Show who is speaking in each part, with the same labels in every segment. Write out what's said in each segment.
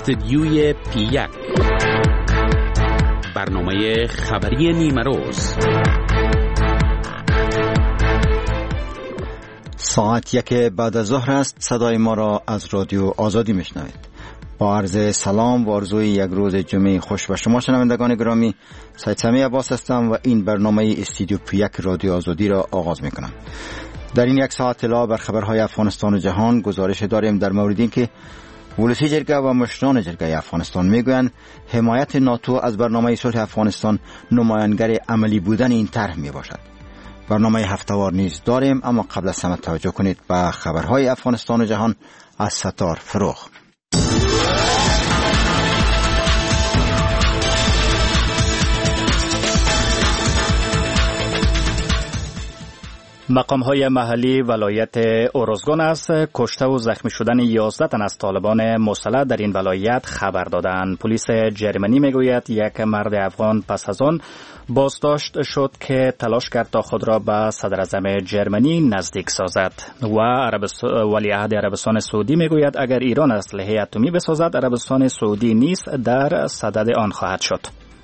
Speaker 1: استدیوی پی1 برنامه خبری نیمروز.
Speaker 2: ساعت 1 بعد از ظهر است. صدای ما را از رادیو آزادی میشنوید. با عرض سلام و آرزوی یک روز جمعه خوش به شما شنوندگان گرامی، سید سمی عباس هستم و این برنامه استدیو پی1 رادیو آزادی را آغاز میکنم. در این یک ساعت اطلاع بر خبرهای افغانستان و جهان گزارش داریم در مورد اینکه ولسی جرگه و مشران جرگه افغانستان میگویند حمایت ناتو از برنامه صلح افغانستان نمایانگر عملی بودن این طرح میباشد. برنامه هفته‌وار نیز داریم، اما قبل از همه توجه کنید به خبرهای افغانستان و جهان از ستار فروغ.
Speaker 3: مقام‌های محلی ولایت اروزگان از کشته و زخمی شدن 11 تن از طالبان مسلح در این ولایت خبر دادند. پلیس جرمنی میگوید یک مرد افغان پس از آن بازداشت شد که تلاش کرد تا خود را به صدر اعظم جرمنی نزدیک سازد. و ولیعهد عربستان سعودی میگوید اگر ایران اسلحه اتمی بسازد، عربستان سعودی نیز در صدد آن خواهد شد.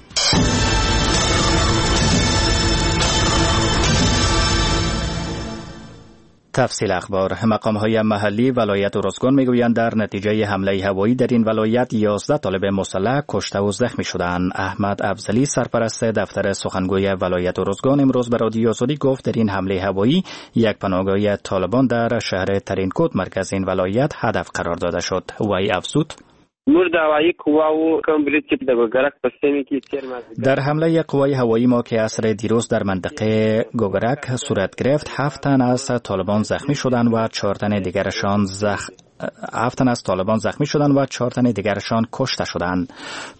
Speaker 3: تفصیل اخبار. مقام‌های محلی ولایت اروزگان میگویند در نتیجه حمله هوایی در این ولایت 11 طالب مسلح کشته و زخمی شدند. احمد افضلی سرپرست دفتر سخنگوی ولایت اروزگان امروز به رادیو آزادی گفت در این حمله هوایی یک پناهگاه طالبان در شهر ترینکوت مرکز این ولایت هدف قرار داده شد. وی افزود در حمله قوای هوایی ما که عصر دیروز در منطقه گوگرک صورت گرفت 7 تن از طالبان زخمی شدند و 4 تن دیگرشان کشته شدند.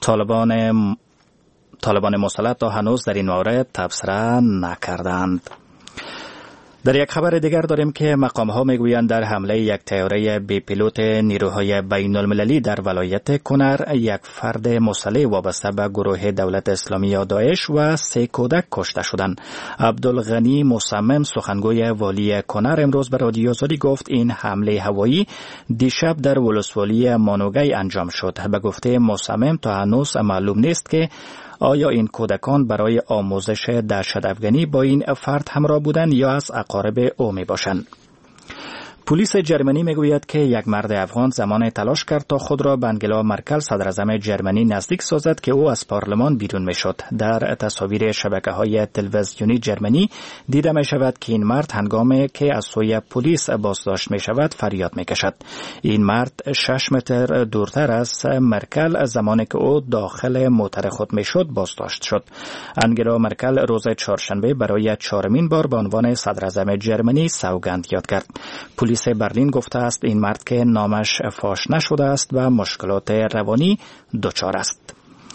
Speaker 3: طالبان مسلح تا هنوز در این مورد تبصره نکردند. در یک خبر دیگر داریم که مقام‌ها میگویند در حمله یک طیاره بی پیلوت نیروهای بین المللی در ولایت کنر یک فرد مسلح وابسته به گروه دولت اسلامی یا داعش و 3 کودک کشته شدند. عبدالغنی مصمم سخنگوی والی کنر امروز به رادیو آزادی گفت این حمله هوایی دیشب در ولسوالی مانوگی انجام شد. به گفته مصمم تا هنوز معلوم نیست که آیا این کودکان برای آموزش دهشت افغانی با این فرد همراه بودند یا از اقارب او می باشند. پلیس جرمنی میگوید که یک مرد افغان زمان تلاش کرد تا خود را به انگلا مرکل صدر اعظم جرمنی نزدیک سازد که او از پارلمان بیرون میشد. در تصاویر شبکه‌های تلویزیونی جرمنی دیده می شود که این مرد هنگامی که از سوی پلیس بازداشت می شود فریاد می کشد. این مرد 6 متر دورتر از مرکل زمانی که او داخل موتر خود می شد بازداشت شد. انگلا مرکل روز چهارشنبه برای 4مین بار به عنوان صدر اعظم جرمنی سوگند یاد کرد. پلیس برلین گفته است این مرد که نامش فاش نشده است و مشکلات روانی دچار است.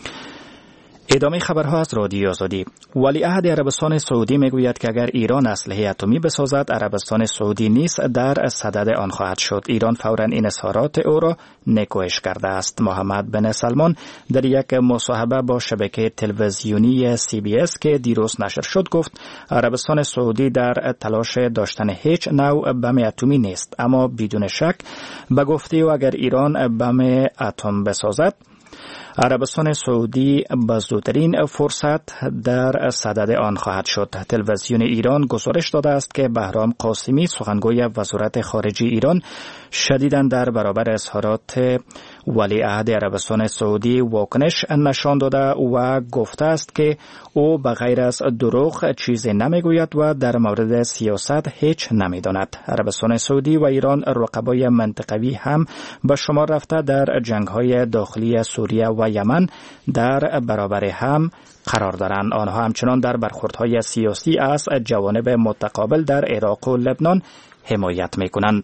Speaker 3: ادامه خبرها از رادیو آزادی. ولیعهد عربستان سعودی میگوید که اگر ایران اسلحه اتمی بسازد، عربستان سعودی نیز در صدد آن خواهد شد. ایران فوراً این اظهارات او را نکوهش کرده است. محمد بن سلمان در یک مصاحبه با شبکه تلویزیونی CBS که دیروز نشر شد گفت عربستان سعودی در تلاش داشتن هیچ نوع بم اتمی نیست، اما بدون شک به گفته او اگر ایران بم اتم بسازد، عربستان سعودی با زودترین فرصت در صدد آن خواهد شد. تلویزیون ایران گزارش داده است که بهرام قاسمی سخنگوی وزارت خارجه ایران شدیداً در برابر اظهارات ولیعهد عربستان سعودی واکنش نشان داده و گفته است که او بغیر از دروغ چیزی نمیگوید و در مورد سیاست هیچ نمیداند. عربستان سعودی و ایران رقبای منطقوی هم به شمار رفته در جنگ‌های داخلی سوریه و یمن در برابر هم قرار دارند. آنها همچنان در برخوردهای سیاسی از جوانب متقابل در عراق و لبنان حمایت می‌کنند.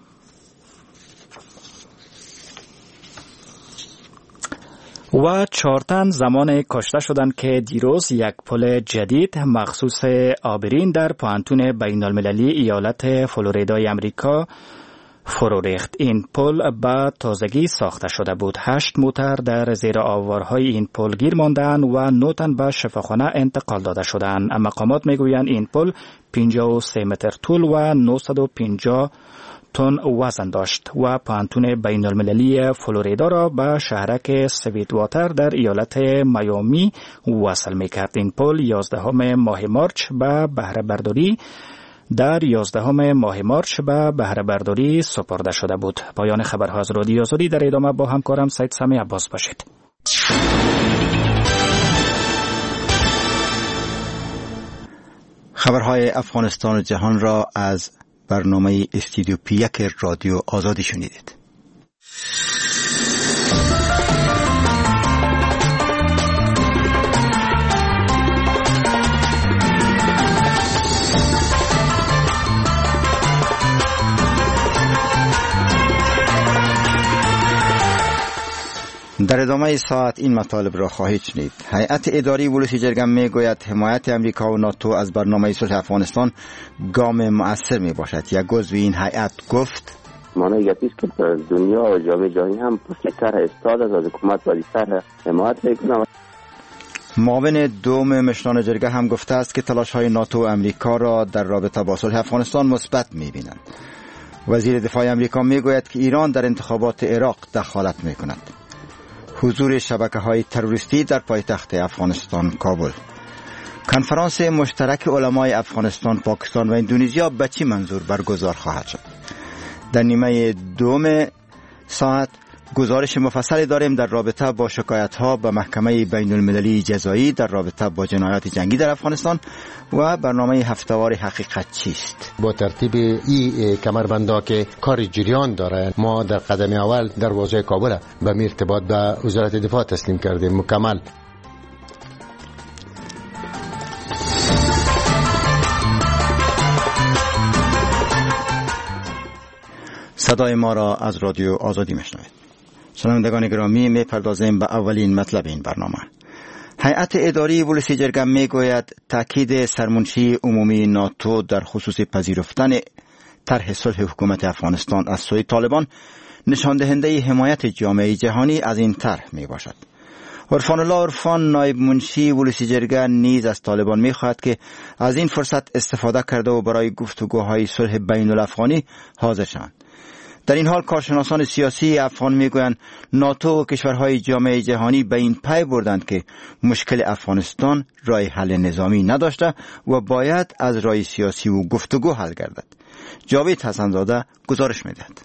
Speaker 3: و 4 تن زمان کشته شدند که دیروز یک پل جدید مخصوص آبرین در پوانتون بین المللی ایالت فلوریدای امریکا فرو ریخت. این پل به تازگی ساخته شده بود. 8 موتر در زیر آوارهای این پل گیر ماندند و 9 تن به شفاخانه انتقال داده شدند. مقامات میگویند این پل 53 متر طول و 950 تن وزن داشت و پانتون بین المللی فلوریدا را به شهرک سویت واتر در ایالت میامی وصل می کرد. این پل 11 ماه مارچ به بهره برداری به بهره برداری سپرده شده بود. پایان خبرها از رادیو آزادی. در ادامه با همکارم سید سمی عباس باشید.
Speaker 2: خبرهای افغانستان و جهان را از برنامه استودیو پی1 رادیو آزادی شنیدید. در ادامه ساعت این مطالب را خواهید شنید. هیئت اداری ولسی جرگه می گوید حمایت امریکا و ناتو از برنامه صلح افغانستان گام مؤثر می باشد. یک عضو این هیئت گفت
Speaker 4: مانای است که دنیا و جامعه جهانی هم پشت طرح استاد از حکومت و طرح حمایت میکنند.
Speaker 2: معاون دوم مشران جرگه هم گفته است که تلاش های ناتو و امریکا را در رابطه با صلح افغانستان مثبت می بینند. وزیر دفاع امریکا می گوید که ایران در انتخابات عراق دخالت می کند. حضور شبکه‌های تروریستی در پایتخت افغانستان کابل. کنفرانس مشترک علمای افغانستان، پاکستان و اندونزیا به چه منظور برگزار خواهد شد؟ در نیمه دوم ساعت گزارش مفصلی داریم در رابطه با شکایت‌ها به محکمه بین المللی جزایی در رابطه با جنایات جنگی در افغانستان و برنامه هفته‌وار حقیقت چیست.
Speaker 5: با ترتیب این کمربندا که کار جریان داره، ما در قدم اول دروازه کابل به ارتباط به وزارت دفاع تسلیم کردیم مکمل.
Speaker 2: صدای ما را از رادیو آزادی میشنوید. شنوندگان گرامی، میپردازیم به اولین مطلب این برنامه. هیئت اداری ولسی جرگه میگوید تاکید سرمنشی عمومی ناتو در خصوص پذیرفتن طرح صلح حکومت افغانستان از سوی طالبان نشان دهنده حمایت جامعه جهانی از این طرح می باشد. عرفان الله عرفان، نایب منشی ولسی جرگه، نیز از طالبان میخواهد که از این فرصت استفاده کرده و برای گفتگوهای صلح بین الافغانی حاضر شوند. در این حال کارشناسان سیاسی افغان میگویند ناتو و کشورهای جامعه جهانی به این پی بردند که مشکل افغانستان راه حل نظامی نداشته و باید از راه سیاسی و گفتگو حل گردد. جاوید حسنزاده گزارش میدهد.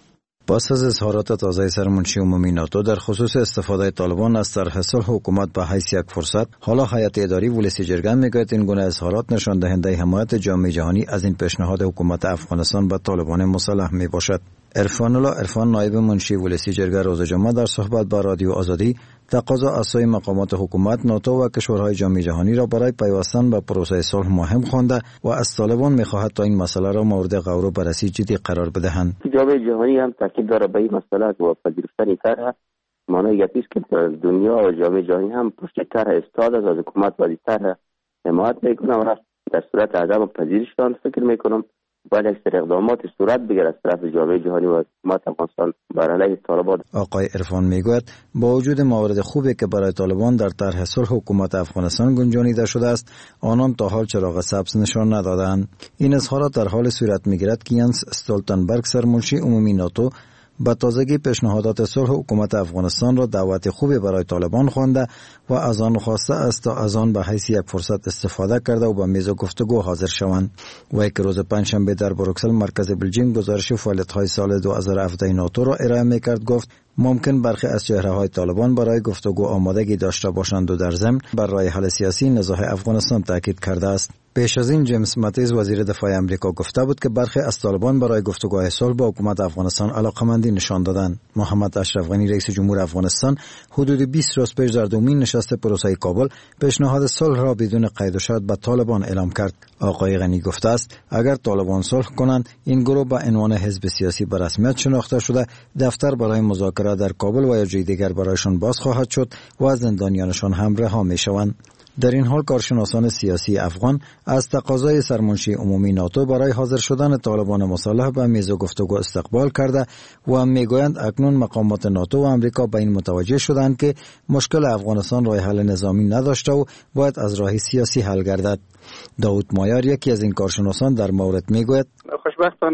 Speaker 6: پس از اظهارات تازه سرمنشی عمومی ناتو در خصوص استفاده طالبان از طرح صلح حکومت به حیث یک فرصت، حالا هیئت اداری ولسی جرگه میگوید این گونه اظهارات نشان دهنده حمایت جامعه جهانی از این پیشنهاد حکومت افغانستان به طالبان مسلح می باشد. عرفان الله عرفان، نایب منشی ولسی جرگه، روز جمعه در صحبت با رادیو آزادی تقاضا از سوی مقامات حکومت، ناتو و کشورهای جامعه جهانی را برای پیوستن به پروسه صلح مهم خوانده و از طالبان می‌خواهد تا این مسئله را مورد غور و بررسی جدی قرار بدهند.
Speaker 4: جامعه جهانی هم تاکید داره به این مسئله و پذیرفتن طرح مانای است که دنیا و جامعه جهانی هم پشت طرح استاد از حکومت و طرح حمایت میکنه و در صورت عدم پذیرششان فکر میکنم باید اکثر اقدامات صورت بگیرد از طرف جامعه جهانی و حکومت افغانستان بر علیه طالبان.
Speaker 6: آقای عرفان میگوید با وجود موارد خوبی که برای طالبان در طرح صلح حکومت افغانستان گنجانیده شده است، آنان تا حال چراغ سبز نشان ندادند. این اظهارات در حال صورت میگیرد که ینس استولتنبرگ، سرمنشی عمومی ناتو، با تازگی پیشنهادات صلح حکومت افغانستان را دعوت خوبی برای طالبان خوانده و از آن خواسته است تا از آن به حیث یک فرصت استفاده کرده و به میز گفتگو حاضر شوند. و که روز پنجشنبه در بروکسل مرکز بلژیک گزارش فعالیت‌های سال 2017 ناتو را ارائه می‌کرد، گفت ممکن برخی از چهره‌های طالبان برای گفتگو آمادگی داشته باشند و در ضمن بر راه حل سیاسی نزاع افغانستان تاکید کرده است. پیش از این جیمز ماتیز، وزیر دفاع آمریکا، گفته بود که برخی از طالبان برای گفتگوهای صلح با حکومت افغانستان علاقمندی نشان دادند. محمد اشرف غنی، رئیس جمهور افغانستان، حدود 20 روز پیش در دومین نشست پروسه کابل پیشنهاد صلح را بدون قید و شرط به طالبان اعلام کرد. آقای غنی گفته است اگر طالبان صلح کنند، این گروه به عنوان حزب سیاسی به رسمیت شناخته شده، دفتر برای مذاکره در کابل و یا جای دیگر برایشان باز خواهد شد و زندانیانشان هم رها میشوند. در این حال کارشناسان سیاسی افغان از تقاضای سرمنشی عمومی ناتو برای حاضر شدن طالبان مسلح به میز گفتگو استقبال کرده و میگویند اکنون مقامات ناتو و امریکا به این متوجه شدند که مشکل افغانستان راه حل نظامی نداشته و باید از راه سیاسی حل گردد. داود مایار، یکی از این کارشناسان، در مورد میگوید
Speaker 7: خوشبختانه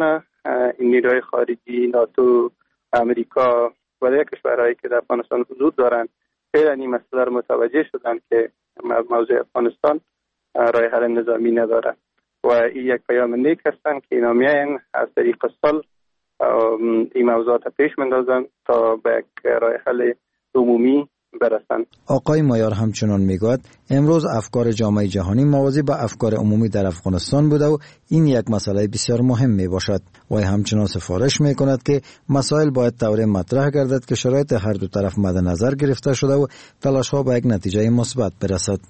Speaker 7: این نیروهای خارجی ناتو، امریکا و دیگر کشورهایی که در افغانستان حضور دارند فعلا این مسئله را متوجه شدند که موضوع افغانستان راه حل نظامی ندارد و این یک پیام نیک هستند که اینا میاین از طریق صلح این موضوعات پیش مندازند تا به یک راه حل عمومی برسند. آقای
Speaker 6: مایار همچنان میگوید امروز افکار جامعه جهانی موازی با افکار عمومی در افغانستان بوده و این یک مسئله بسیار مهم می باشد و همچنان سفارش می کند که مسائل باید طوری مطرح گردد که شرایط هر دو طرف مد نظر گرفته شده و تلاش ها به یک نتیجه مثبت برسد.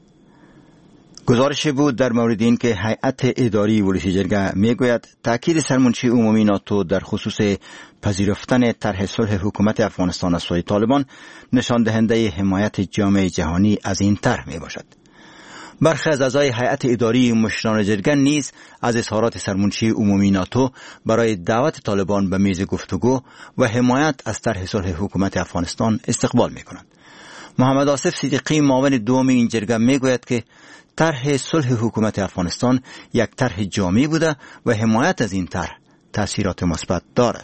Speaker 2: گزارشی بود در مورد این که هیئت اداری ولسی جرگه میگوید تاکید سرمنشی عمومی ناتو در خصوص پذیرفتن طرح صلح حکومت افغانستان از سوی طالبان نشان دهنده حمایت جامعه جهانی از این طرح می باشد. برخی از اعضای هیئت اداری مشران جرگه نیز از اظهارات سرمنشی عمومی ناتو برای دعوت طالبان به میز گفتگو و حمایت از طرح صلح حکومت افغانستان استقبال می کنند. محمد آصف صدیقی معاون دوم این جرگه میگوید که طرح صلح حکومت افغانستان یک طرح جامع بوده و حمایت از این طرح تأثیرات مثبت دارد.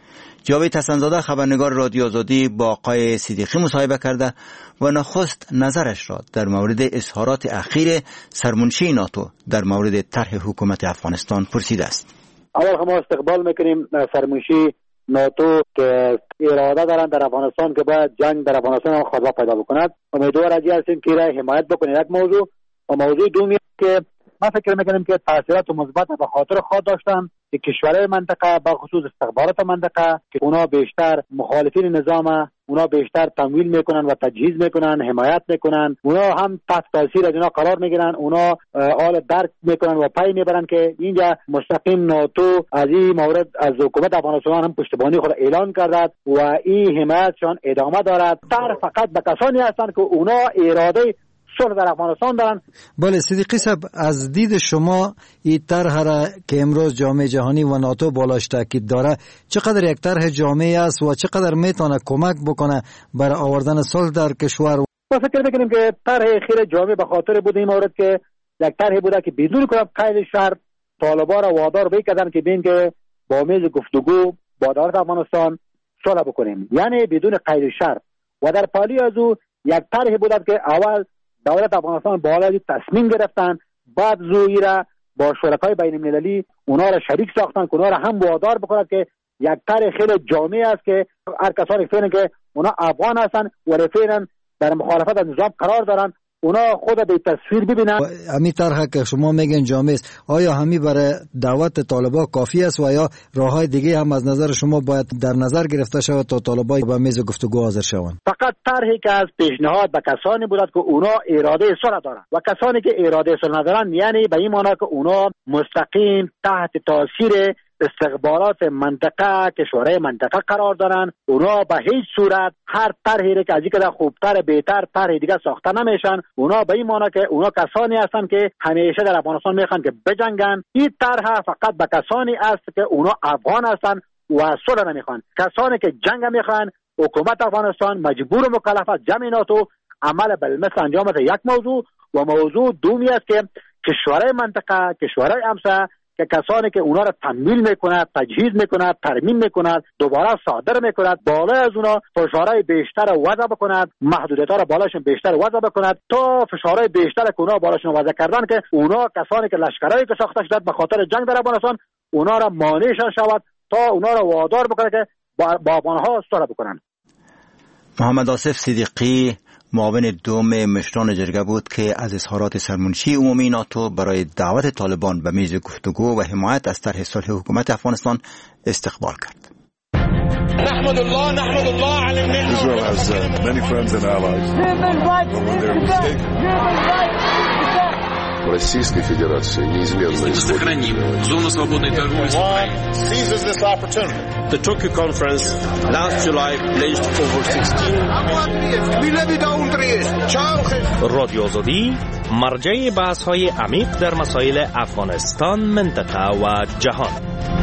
Speaker 2: جاوید حسن‌زاده خبرنگار رادیو آزادی با آقای صدیقی مصاحبه کرده و نخست نظرش را در مورد اظهارات اخیر سرمنشی ناتو در مورد طرح حکومت افغانستان پرسیده است.
Speaker 8: اول ما استقبال میکنیم سرمنشی ناتو که اراده دارن در افغانستان که باید جنگ در افغانستان خاتمه پیدا بکند. امیدوار هستیم که را حمایت بکنه. یک موضوع و موضوع دومی که ما فکر میکنیم که تاثیرات مثبت به خاطر خود داشتن که کشورهای منطقه به خصوص استخبارات منطقه که اونا بیشتر مخالفین نظام، اونا بیشتر تمویل میکنن و تجهیز میکنن، حمایت میکنن، اونا هم تحت تاثیر از اینا قرار میگیرن، اونا حال درک میکنن و پای میبرن که اینجا مستقیم ناتو از این مورد از حکومت افغانستان هم پشتیبانی خود اعلان کرده و این حمایتشان ادامه دارد. تر فقط به کسانی هستند که اونا اراده صلح در افغانستان دارن.
Speaker 6: بله صدیقی صاحب، از دید شما این طرح را که امروز جامعه جهانی و ناتو بالاش تاکید داره چقدر یک طرح جامعی است و چقدر میتونه کمک بکنه برای آوردن صلح در کشور؟
Speaker 8: ما فکر میکنیم که طرح خیر جامع به خاطر بود این مورد که یک طرح بوده که بدون قید شرط طالبان را وادار بکردن که بین که با میز گفتگو با دولت افغانستان صلح بکنیم، یعنی بدون قید شرط. و در پالی از او یک طرح بوده که اول دولت افغانستان بالا تصمیم گرفتن، بعد زویی را با شرکای بین المللی اونا را شریک ساختن که اونا را هم وادار بکنند که یک طرح خیلی جامع است که هر کسانی فعلا که اونا افغان هستن و فعلا در مخالفت از نظام قرار دارن اونا خود به تصویر ببینن.
Speaker 6: همین طرح که شما میگن جامع است، آیا همین برای دعوت طالبان کافی است و یا راههای دیگه هم از نظر شما باید در نظر گرفته شود تا طالبان به میز گفتگو حاضر شوند؟
Speaker 8: فقط طرحی که از پیشنهاد به کسانی بود که اونا اراده صلح دارن و کسانی که اراده صلح ندارن یعنی به این معنی که اونا مستقیم تحت تاثیر استخبارات منطقه کشورهای منطقه قرار دارن، اونا به هیچ صورت هر طرحی که از اینکه خوبتر بهتر طرح دیگه ساخته نمیشن. اونا به این معنی که اونا کسانی هستن که همیشه در افغانستان میخوان که بجنگن. این طرح فقط به کسانی است که اونا افغان هستن و صلح نمیخوان. کسانی که جنگ میخوان حکومت افغانستان مجبور و مکلف است جمع ناتو عمل بالمثل انجام بده. یک موضوع و موضوع دومی است که کشورهای منطقه کشورهای همسایه که کسانی که اونا را تمویل میکند، تجهیز میکند، ترمیم میکند، دوباره صادر میکند، بالای از اونا فشارهای بیشتر وضع بکند، محدودیت‌ها را بالاشون بیشتر وضع بکند تا فشارهای بیشتر که اونا بالاشون وضع کردن که اونا کسانی که لشکرایی که ساخته شده به خاطر جنگ در افغانستان اونا را مانعشان شود تا اونا را وادار بکنه که با افغانها صلح بکنن.
Speaker 2: محمد آصف صدیقی معاون دوم مشران جرگه بود که از اظهارات سرمنشی عمومی ناتو برای دعوت طالبان به میز گفتگو و حمایت از طرح صلح حکومت افغانستان استقبال کرد.
Speaker 9: نحمد الله على النعمة. Israel has many friends and allies. Российской Федерации неизменно
Speaker 1: сохраним зону свободной торговли с Украиной.
Speaker 9: Seizes this opportunity.
Speaker 10: The Tokyo conference last July pledged over 16. رادیو آزادی مرجع بحث‌های عمیق در مسائل افغانستان، منطقه و جهان.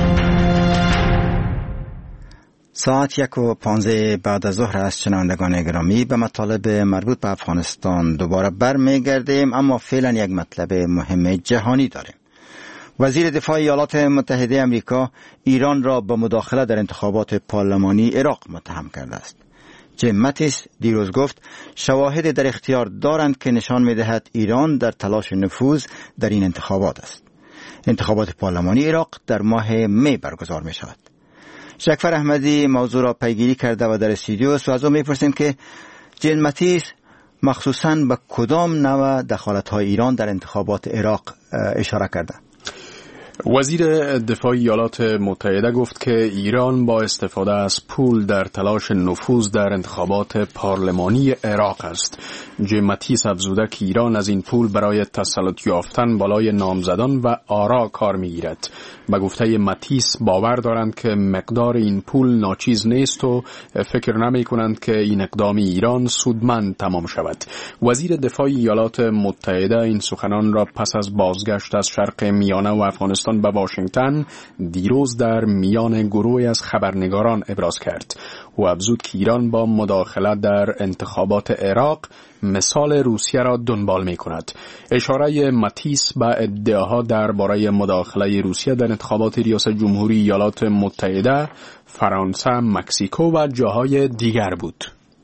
Speaker 2: ساعت 1:15 بعد از ظهر است. شنوندگان گرامی، به مطالب مربوط به افغانستان دوباره برمیگردیم، اما فعلا یک مطلب مهم جهانی داریم. وزیر دفاع ایالات متحده آمریکا ایران را به مداخله در انتخابات پارلمانی عراق متهم کرده است. جیم ماتیس دیروز گفت شواهد در اختیار دارند که نشان می‌دهد ایران در تلاش نفوذ در این انتخابات است. انتخابات پارلمانی عراق در ماه می برگزار می شود. شکفر احمدی موضوع را پیگیری کرده و در استودیو است و از او می‌پرسیم که جیم ماتیس مخصوصاً به کدام نوع دخالت‌های ایران در انتخابات عراق اشاره کرده؟
Speaker 11: وزیر دفاع ایالات متحده گفت که ایران با استفاده از پول در تلاش نفوذ در انتخابات پارلمانی عراق است. جیم ماتیس افزوده که ایران از این پول برای تسلط یافتن بالای نامزدان و آرا کار می‌گیرد. به گفته ماتیس باور دارند که مقدار این پول ناچیز نیست و فکر نمی‌کنند که این اقدام ایران سودمند تمام شود. وزیر دفاع ایالات متحده این سخنان را پس از بازگشت از شرق میانه و افغانستان به واشنگتن دیروز در میان گروهی از خبرنگاران ابراز کرد. او افزود که ایران با مداخله در انتخابات عراق مثال روسیه را دنبال می کند. اشاره ماتیس به ادعاها درباره مداخله روسیه در انتخابات ریاست جمهوری ایالات متحده، فرانسه، مکزیکو و جاهای دیگر بود.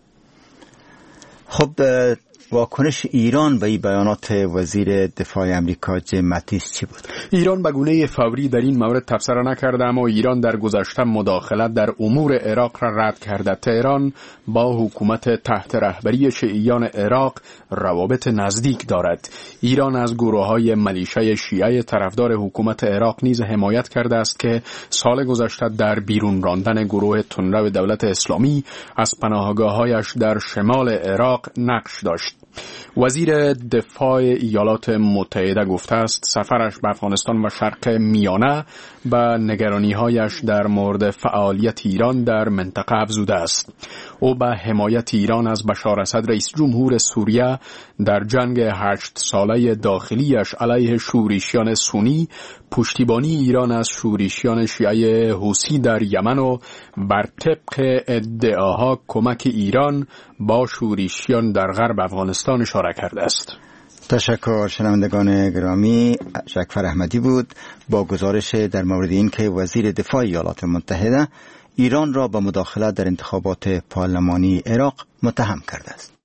Speaker 2: خب واکنش ایران به این بیانات وزیر دفاع آمریکا جیم ماتیس چی بود؟
Speaker 11: ایران به گونه فوری در این مورد تبصره نکرده، اما ایران در گذشته مداخلت در امور عراق را رد کرده. تهران با حکومت تحت رهبری شیعیان عراق روابط نزدیک دارد. ایران از گروه‌های ملیشه شیعه طرفدار حکومت عراق نیز حمایت کرده است که سال گذشته در بیرون راندن گروه تندرو دولت اسلامی از پناهگاه‌هایش در شمال عراق نقش داشت. وزیر دفاع ایالات متحده گفته است سفرش به افغانستان و شرق میانه به نگرانی‌هایش در مورد فعالیت ایران در منطقه افزوده است. او به حمایت ایران از بشار اسد رئیس جمهور سوریه در جنگ 8 ساله داخلیش علیه شورشیان سنی، پشتیبانی ایران از شورشیان شیعه حوثی در یمن و بر طبق ادعاها کمک ایران با شورشیان در غرب افغانستان اشاره کرده است.
Speaker 2: تشکر. شنوندگان گرامی، شکفر احمدی بود با گزارش در مورد این که وزیر دفاع ایالات متحده ایران را به مداخله در انتخابات پارلمانی عراق متهم کرده است.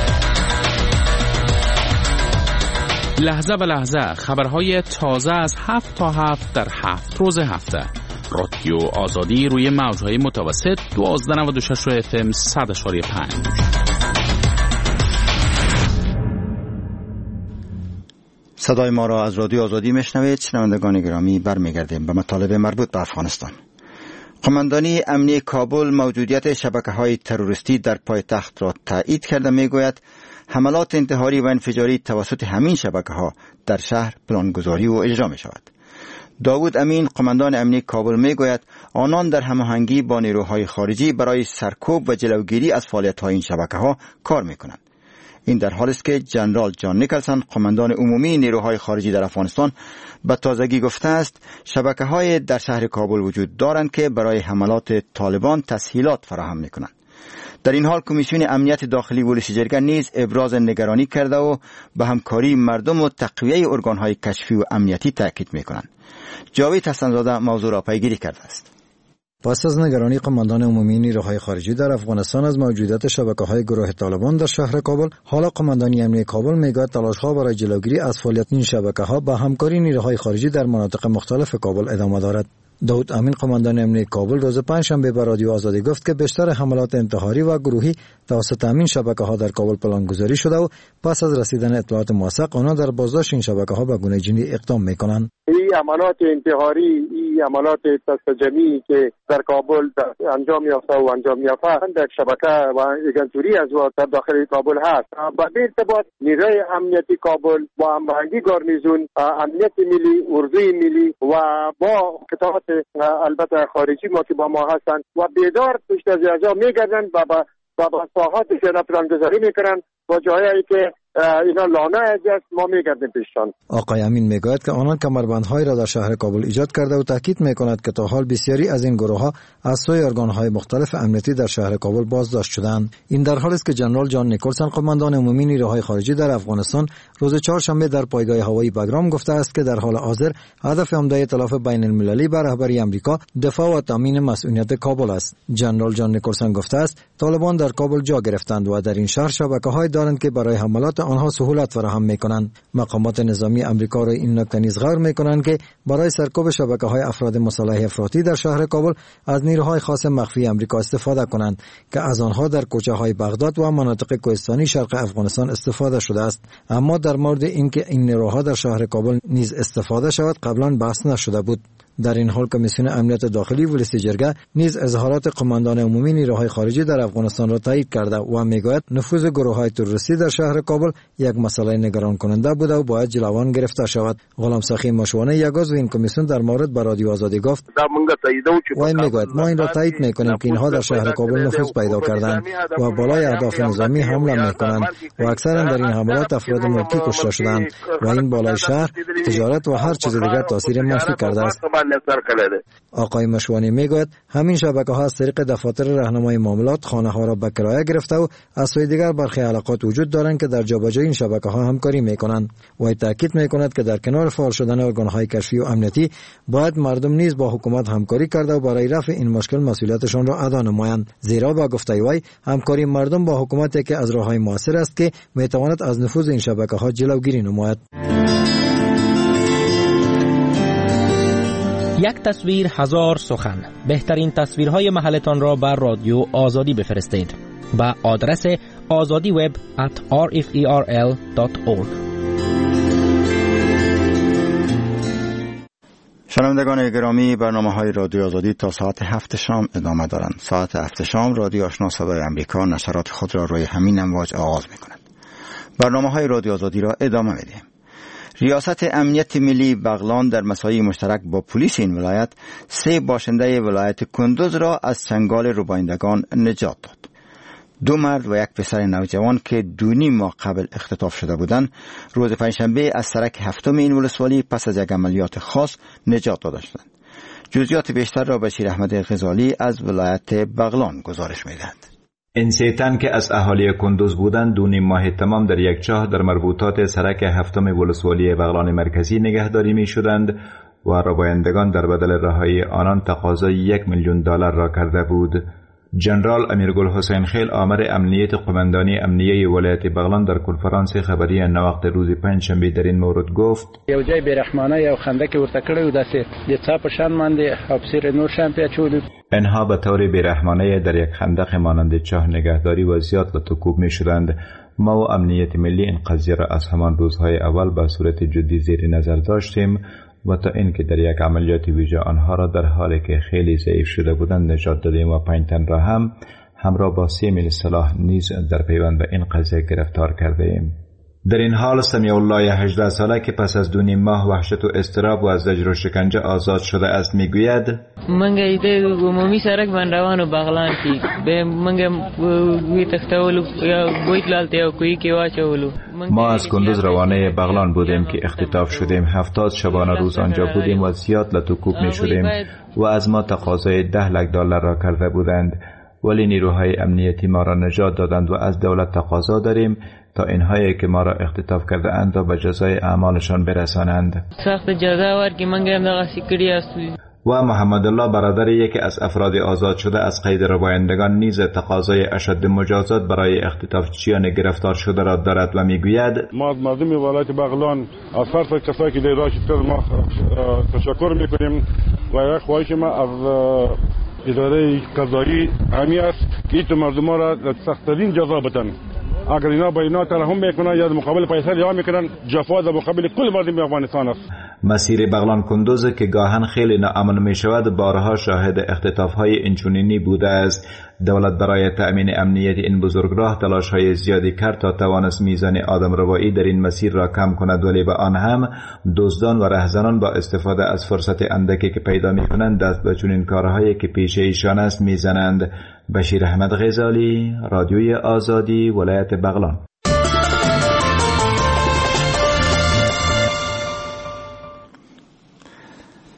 Speaker 1: لحظه به لحظه خبرهای تازه از 7 تا 7 در 7 روز هفته. رادیو آزادی روی موجهای متوسط 1296 FM 100.5.
Speaker 2: صدای ما را از رادیو آزادی میشنوید. شنوندگان گرامی، برمیگردیم به مطالب مربوط به افغانستان. قماندانی امنیتی کابل موجودیت شبکه‌های تروریستی در پایتخت را تایید کرده. میگوید حملات انتحاری و انفجاری توسط همین شبکه‌ها در شهر پلانگذاری و اجرا می شود. داوود امین قماندان امنیتی کابل میگوید آنان در هماهنگی با نیروهای خارجی برای سرکوب و جلوگیری از فعالیت‌های این شبکه‌ها کار می‌کنند. این در حالی است که جنرال جان نیکلسون قماندان عمومی نیروهای خارجی در افغانستان به تازگی گفته است شبکه‌های در شهر کابل وجود دارند که برای حملات طالبان تسهیلات فراهم می‌کنند. در این حال کمیسیون امنیت داخلی ولش جرگه نیز ابراز نگرانی کرده و به همکاری مردم و تقویه ارگان‌های کشفی و امنیتی تاکید می‌کنند. جاوید حسن‌زاده موضوع را پیگیری کرده است.
Speaker 6: پس از نگرانی قماندان عمومی نیروهای خارجی در افغانستان از موجودیت شبکه‌های گروه طالبان در شهر کابل، حالا قماندانی امنیتی کابل میگوید تلاش‌ها برای جلوگیری از فعالیت این شبکه‌ها با همکاری نیروهای خارجی در مناطق مختلف کابل ادامه دارد. داود امین قماندان امنیتی کابل روز پنجشنبه به رادیو آزادی گفت که بیشتر حملات انتحاری و گروهی توسط همین شبکه‌ها در کابل پلانگذاری شده و پس از رسیدن اطلاعات موثق آنها در بازداشت این شبکه‌ها به گونه جنی اقدام می‌کنند.
Speaker 7: این عملات انتحاری، این عملات تجمعی که در کابل انجام یافته و انجام یافته در شبکه و ایجنتوری از در داخل کابل هست. به ارتباط نیروی امنیتی کابل با هماهنگی گارنیزون، امنیت ملی، اردوی ملی و با قطعات البته خارجی ما که با ما هستند و بیدار پشت از اجرا میگردند و با ساحات جنا پلانگذاری میکنند با جایی که
Speaker 12: اینا لانه است، ما میگردیم پیششان.
Speaker 6: آقای امین میگوید که آنان کمربندهایی را در شهر کابل ایجاد کرده و تاکید میکند که تا حال بسیاری از این گروه‌ها از سوی ارگان‌های مختلف امنیتی در شهر کابل بازداشت شدند. این در حالی است که جنرال جان نیکلسن قماندان عمومی نیروهای خارجی در افغانستان روز چهارشنبه در پایگاه هوایی بگرام گفته است که در حال حاضر هدف عمده ائتلاف بین المللی بر رهبری آمریکا دفاع و تامین مسئولیت کابل است. جنرال جان نیکلسن گفته است طالبان در کابل جا گرفتند و در این شهر شبکه‌های دارند که برای حملات آنها سهولت فراهم می‌کنند. مقامات نظامی آمریکا را این نکته نیز غور می‌کنند که برای سرکوب شبکه‌های افراد مسلح افراطی در شهر کابل از نیروهای خاص مخفی آمریکا استفاده کنند که از آنها در کوچه‌های بغداد و مناطق کوهستانی شرق افغانستان استفاده شده است. اما در مورد اینکه این نیروها در شهر کابل نیز استفاده شود قبلا بحث نشده بود. در این حال کمیسیون امنیت داخلی ولسی جرگه نیز اظهارات قماندان عمومی نیروهای خارجی در افغانستان را تایید کرده و میگوید نفوذ گروه‌های تروریستی در شهر کابل یک مسئله نگران کننده بوده و باید جلوان گرفته شود. غلام سخی مشوانه یک عضو این کمیسیون در مورد به رادیو آزادی گفت و میگوید ما این را تایید میکنیم که اینها در شهر کابل نفوذ پیدا کردند و بالای اهداف نظامی حمله میکنند و اکثرا در این حملات افراد ملکی کشته شدند و این بالای شهر تجارت و هر چیز دیگر تاثیر منفی کرده است. آقای مشوانی میگوید همین شبکه‌ها از طریق دفاتر راهنمای معاملات خانه‌ها را به کرایه گرفته و از سوی دیگر برخی علاقات وجود دارند که در جابجایی این شبکه‌ها همکاری میکنند و تاکید میکند که در کنار فعال شدن ارگان‌های کشفی و امنیتی باید مردم نیز با حکومت همکاری کرده و برای رفع این مشکل مسئولیتشان را ادا نمایند، زیرا با گفته وی همکاری مردم با حکومت که از راه‌های موثر است که میتواند از نفوذ این شبکه‌ها جلوگیری نماید.
Speaker 10: یک تصویر هزار سخن. بهترین تصویرهای محلتان را بر رادیو آزادی بفرستید با آدرس azadiweb@rferl.org.
Speaker 2: شنوندگان گرامی، برنامه‌های رادیو آزادی تا ساعت 7 شام ادامه دارند. ساعت 7 شام رادیو آشنا صدای آمریکا نشرات خود را روی همین امواج آغاز می‌کند. برنامه‌های رادیو آزادی را ادامه می‌دهیم. ریاست امنیت ملی بغلان در مساعی مشترک با پلیس این ولایت 3 باشنده ولایت کندوز را از چنگال ربایندگان نجات داد. 2 مرد و 1 پسر نوجوان که 2.5 ماه قبل اختطاف شده بودند روز پنجشنبه از سرک هفتم این ولسوالی پس از یک عملیات خاص نجات داده شدند. جزئیات بیشتر را بشیر احمد غزالی از ولایت بغلان گزارش می‌دهد.
Speaker 13: این 3 تن که از اهالی کندوز بودند 2.5 ماه تمام در یک چاه در مربوطات سرک هفتم ولسوالی بغلان مرکزی نگهداری می شدند و ربایندگان در بدل رهایی آنان تقاضای $1,000,000 را کرده بود. جنرال امیرگل حسین خیل آمر امنیت قماندانی امنیه ولایت بغلان در کنفرانس خبری نوقت روز پنجشنبه در این مورد گفت
Speaker 14: یو جای بیرحمانه یو خنده که ورته کړی و داسې د څا په شان باندې افسر نور شان پیاچولو.
Speaker 13: انها به طور بیرحمانه در یک خندق مانند چاه نگهداری و زیاد لطکوب می شدند. ما و امنیت ملی این قضیه را از همان روزهای اول به صورت جدی زیر نظر داشتیم و تا اینکه در یک عملیات ویژه آنها را در حالی که خیلی ضعیف شده بودند نجات دادیم و 5 تن را هم همراه با 30 میل سلاح نیز در پیوند به این قضیه گرفتار کرده ایم. در این حال سمیع الله 18 ساله که پس از 2.5 ماه وحشت و اضطراب و از زجر و شکنجه آزاد شده است میگوید
Speaker 15: منگه ایده عمومی سرک بند روانو بغلان کی به منگه گوی تختولو یا گویت لالته یا کوی کی واچولو.
Speaker 13: ما از کندوز روانه بغلان بودیم که اختطاف شدیم. 70 شبانه روز آنجا بودیم و زیاد لطکوب می شدیم و از ما تقاضای $10,000,000 را کرده بودند، ولی نیروهای امنیتی ما را نجات دادند و از دولت تقاضا داریم تا اینهایی که ما را اختطاف کرده اند را به جزای اعمالشان برسانند.
Speaker 15: سخت جزا ورکی منگه هم دغه سیکری است.
Speaker 13: و محمد الله برادر یکی از افراد آزاد شده از قید ربایندگان نیز تقاضای اشد مجازات برای اختطافچیان گرفتار شده را دارد و میگوید
Speaker 16: ما از مردم ولایت بغلان از هر کسایی که در راه ما تشکر میکنیم و یک خواهش ما از اداره قضایی همی است که این مردم را سخت‌ترین جزا بدن. اگر اینا با اینا ترحم میکنن یا مقابل پیسه رها میکنن جفا در مقابل کل مردم افغانستان است.
Speaker 13: مسیر بغلان کندوز که گاهن خیلی ناامن می شود بارها شاهد اختطاف های اینچنینی بوده است. دولت برای تأمین امنیت این بزرگراه تلاش های زیادی کرد تا توانست میزان آدمربایی در این مسیر را کم کند، ولی به آن هم دزدان و رهزنان با استفاده از فرصت اندکی که پیدا می کنند دست به چنین کارهایی که پیش ایشان است میزنند. بشیر احمد غزالی، رادیوی آزادی، ولایت بغلان.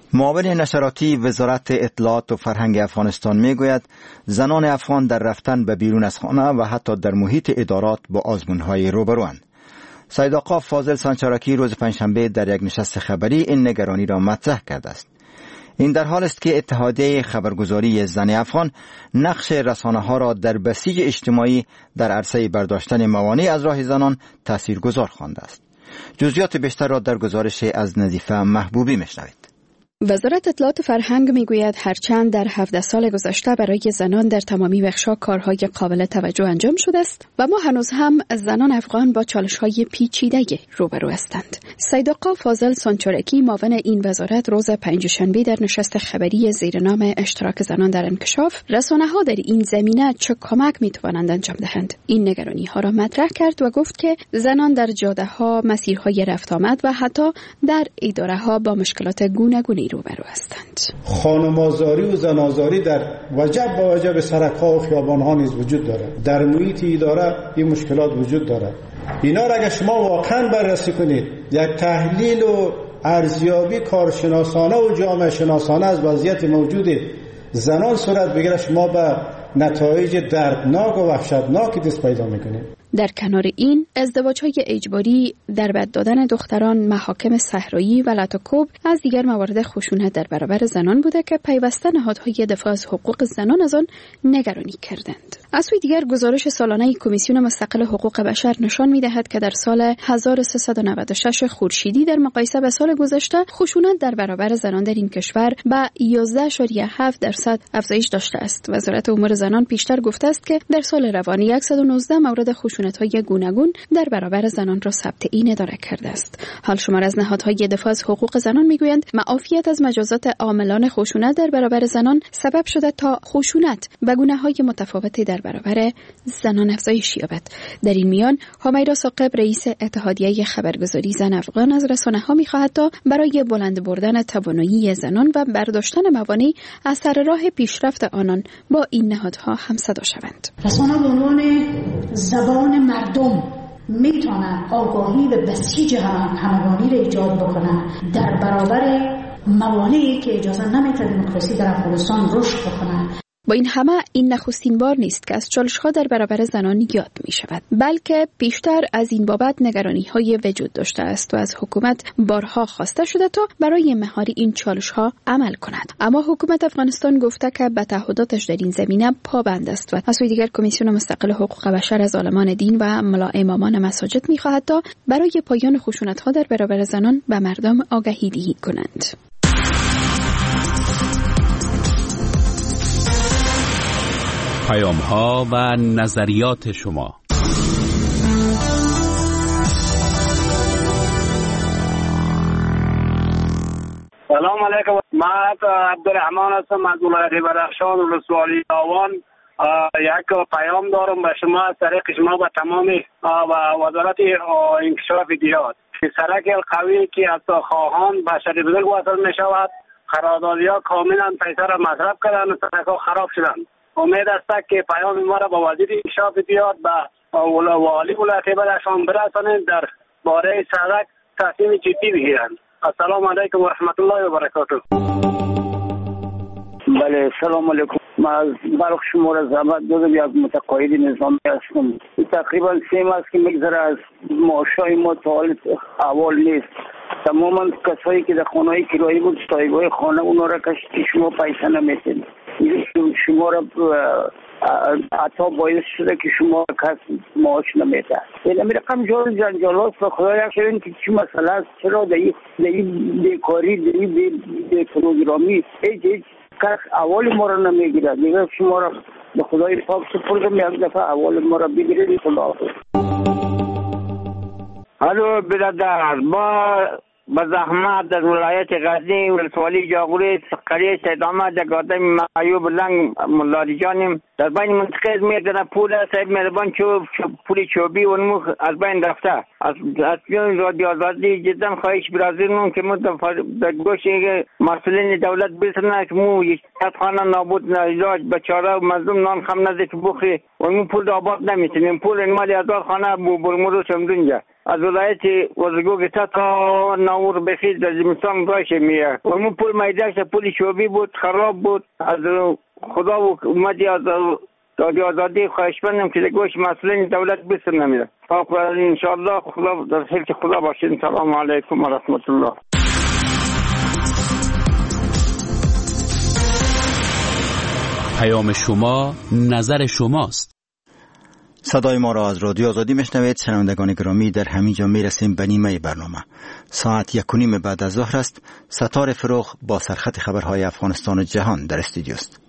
Speaker 2: معاون نشراتی وزارت اطلاعات و فرهنگ افغانستان میگوید زنان افغان در رفتن به بیرون از خانه و حتی در محیط ادارات با آزمون‌های روبروند. سید آقا فاضل سانچارکی روز پنجشنبه در یک نشست خبری این نگرانی را مطرح کرده است. این در حال است که اتحادیه خبرگزاری زن افغان نقش رسانه‌ها را در بسیج اجتماعی در عرصه برداشتن موانع از راه زنان تاثیرگذار خوانده است. جزئیات بیشتر را در گزارش از نظیفه محبوبی میشنوید.
Speaker 17: وزارت اطلاعات و فرهنگ میگوید هرچند در 17 سال گذشته برای زنان در تمامی بخش‌ها کارهای قابل توجه انجام شده است و ما هنوز هم زنان افغان با چالش‌های پیچیده روبرو هستند. سید آقا فاضل سانچارکی معاون این وزارت روز پنجشنبه در نشست خبری زیر نام اشتراک زنان در انکشاف رسانه‌ها در این زمینه چه کمک می‌توانند انجام دهند این نگرانی‌ها را مطرح کرد و گفت که زنان در جاده‌ها، مسیرهای رفت آمد و حتی در اداره‌ها با مشکلات گوناگونی روبرو هستند.
Speaker 18: خانم‌آزاری و زن‌آزاری در وجب با وجب سرک‌ها و خیابان‌ها نیز وجود دارد. در محیط اداره این مشکلات وجود دارد. اینا را اگر شما واقعا بررسی کنید، یک تحلیل و ارزیابی کارشناسانه و جامعه شناسانه از وضعیت موجود زنان صورت بگیره، شما به نتایج دردناک و وحشتناک دست پیدا می‌کنید.
Speaker 17: در کنار این ازدواج‌های اجباری، دربد دادن دختران، محاکم صحرایی و لاتوکوب از دیگر موارد خشونت در برابر زنان بوده که پیوسته نهادهای دفاع از حقوق زنان از آن نگرانی کردند. از سوی دیگر گزارش سالانه کمیسیون مستقل حقوق بشر نشان می‌دهد که در سال 1396 خورشیدی در مقایسه با سال گذشته خشونت در برابر زنان در این کشور به 11.7% افزایش داشته است. وزارت امور زنان پیشتر گفته است که در سال روان 119 مورد خشونت‌های گوناگون در برابر زنان را ثبت این اداره کرده است. حال شمار از نهادهای دفاع از حقوق زنان میگویند معافیت از مجازات عاملان خشونت در برابر زنان سبب شده تا خشونت به گونه‌های متفاوتی در برابر زنان افزایش یابد. در این میان همیرا ثاقب رئیس اتحادیه خبرگزاری زن افغان از رسانه‌ها می‌خواهد تا برای بلند بردن توانایی زنان و برداشتن موانع از سر راه پیشرفت آنان با این نهادها همصدا شوند.
Speaker 19: رسانه به عنوان زبان مردم میتونن آگاهی و بسیج همگانی را ایجاد بکنن در برابر موانعی که اجازه نمیده دموکراسی در افغانستان رشد بکنه.
Speaker 17: با این همه این نخستین بار نیست که از چالش‌ها در برابر زنان یاد می شود، بلکه پیشتر از این بابت نگرانی‌های وجود داشته است و از حکومت بارها خواسته شده تا برای مهار این چالش‌ها عمل کند. اما حکومت افغانستان گفته که به تعهداتش در این زمینه پابند است و از سوی دیگر کمیسیون مستقل حقوق بشر از عالمان دین و امامان مساجد می‌خواهد تا برای پایان خشونت‌ها در برابر زنان به مردم آگاهی دهی کنند.
Speaker 1: پیام‌ها و نظریات شما.
Speaker 12: سلام علیکم. من عبدالرحمن هستم از ولایت بدخشان ولسوالی آوان. یک پیام دارم به شما از طریق شما به تمام وزارت انکشاف دیات. سرک القوی که از خواهان به شهر بزرگ وصل می شود، قراردادی‌ها کاملا پیسه را مصرف کردن و سرک‌ها خراب شدند. امید است که پیام ما را با وزیر انکشاف دیات و والی ولایت بدخشان برسانید در باره سرک تصمیم جدی بگیرند. السلام علیکم و رحمت الله و برکاته.
Speaker 20: بله سلام علیکم. من از بلخ شما را زحمت دادم، یک متقاعد نظامی هستم. تقریبا 3 ماه است که میگذره از معاشای ما تا حال احوال نیست. تماما کسایی که در خانه‌های کرایی بود صاحبای خانه اونا را که شما پیسه نمیتین، شما را عطا باعث شده که شما کس معاش نمیده. این رقم جنجالات به خدای شدین که چی مسئله است؟ چرا در این بیکاری در این پروگرامی هیچ کس اول ما را نمیگیره؟ دیگه شما را به خدای پاک سپردم، یک دفعه اول ما را بگیرید. خداحافظ.
Speaker 21: الو برادر، ما به زحمت در ولایت غزنی ولسوالی جاغوری قریه سید احمد یک آدم معیوب لنگ ملاری جانیم. در بین منطقه از میگذره پول سید مهربان پول چوبی و نمو از بین رفته. از رادیو آزادی جدا خواهش برازیلمون که در گوش مسئولین دولت برسنه که مو خانه نابود علاج بچاره و مظلوم نان خم نزد که بخوری و مو پول آباد نمیتونیم. پول مالی ازار خانه برمورو شمدونجا از ولایت وزرگو گتا تا ناور بخید در زمستان باشه میه. و اون پول میدهش پول شوبی بود، خراب بود. از خدا و اومدی از آزادی خواهش بندم که گوش مسئولین دولت بسر نمیره. انشاءالله خدا در حفظ خدا باشید. سلام علیکم و رحمت الله.
Speaker 1: پیام شما نظر شماست.
Speaker 2: صدای ما را از رادیو آزادی میشنوید. شنوندگان گرامی، در همین جا میرسیم به نیمه برنامه. ساعت 1:30 بعد از ظهر است. ستاره فروغ با سرخط خبرهای افغانستان و جهان در استودیو است.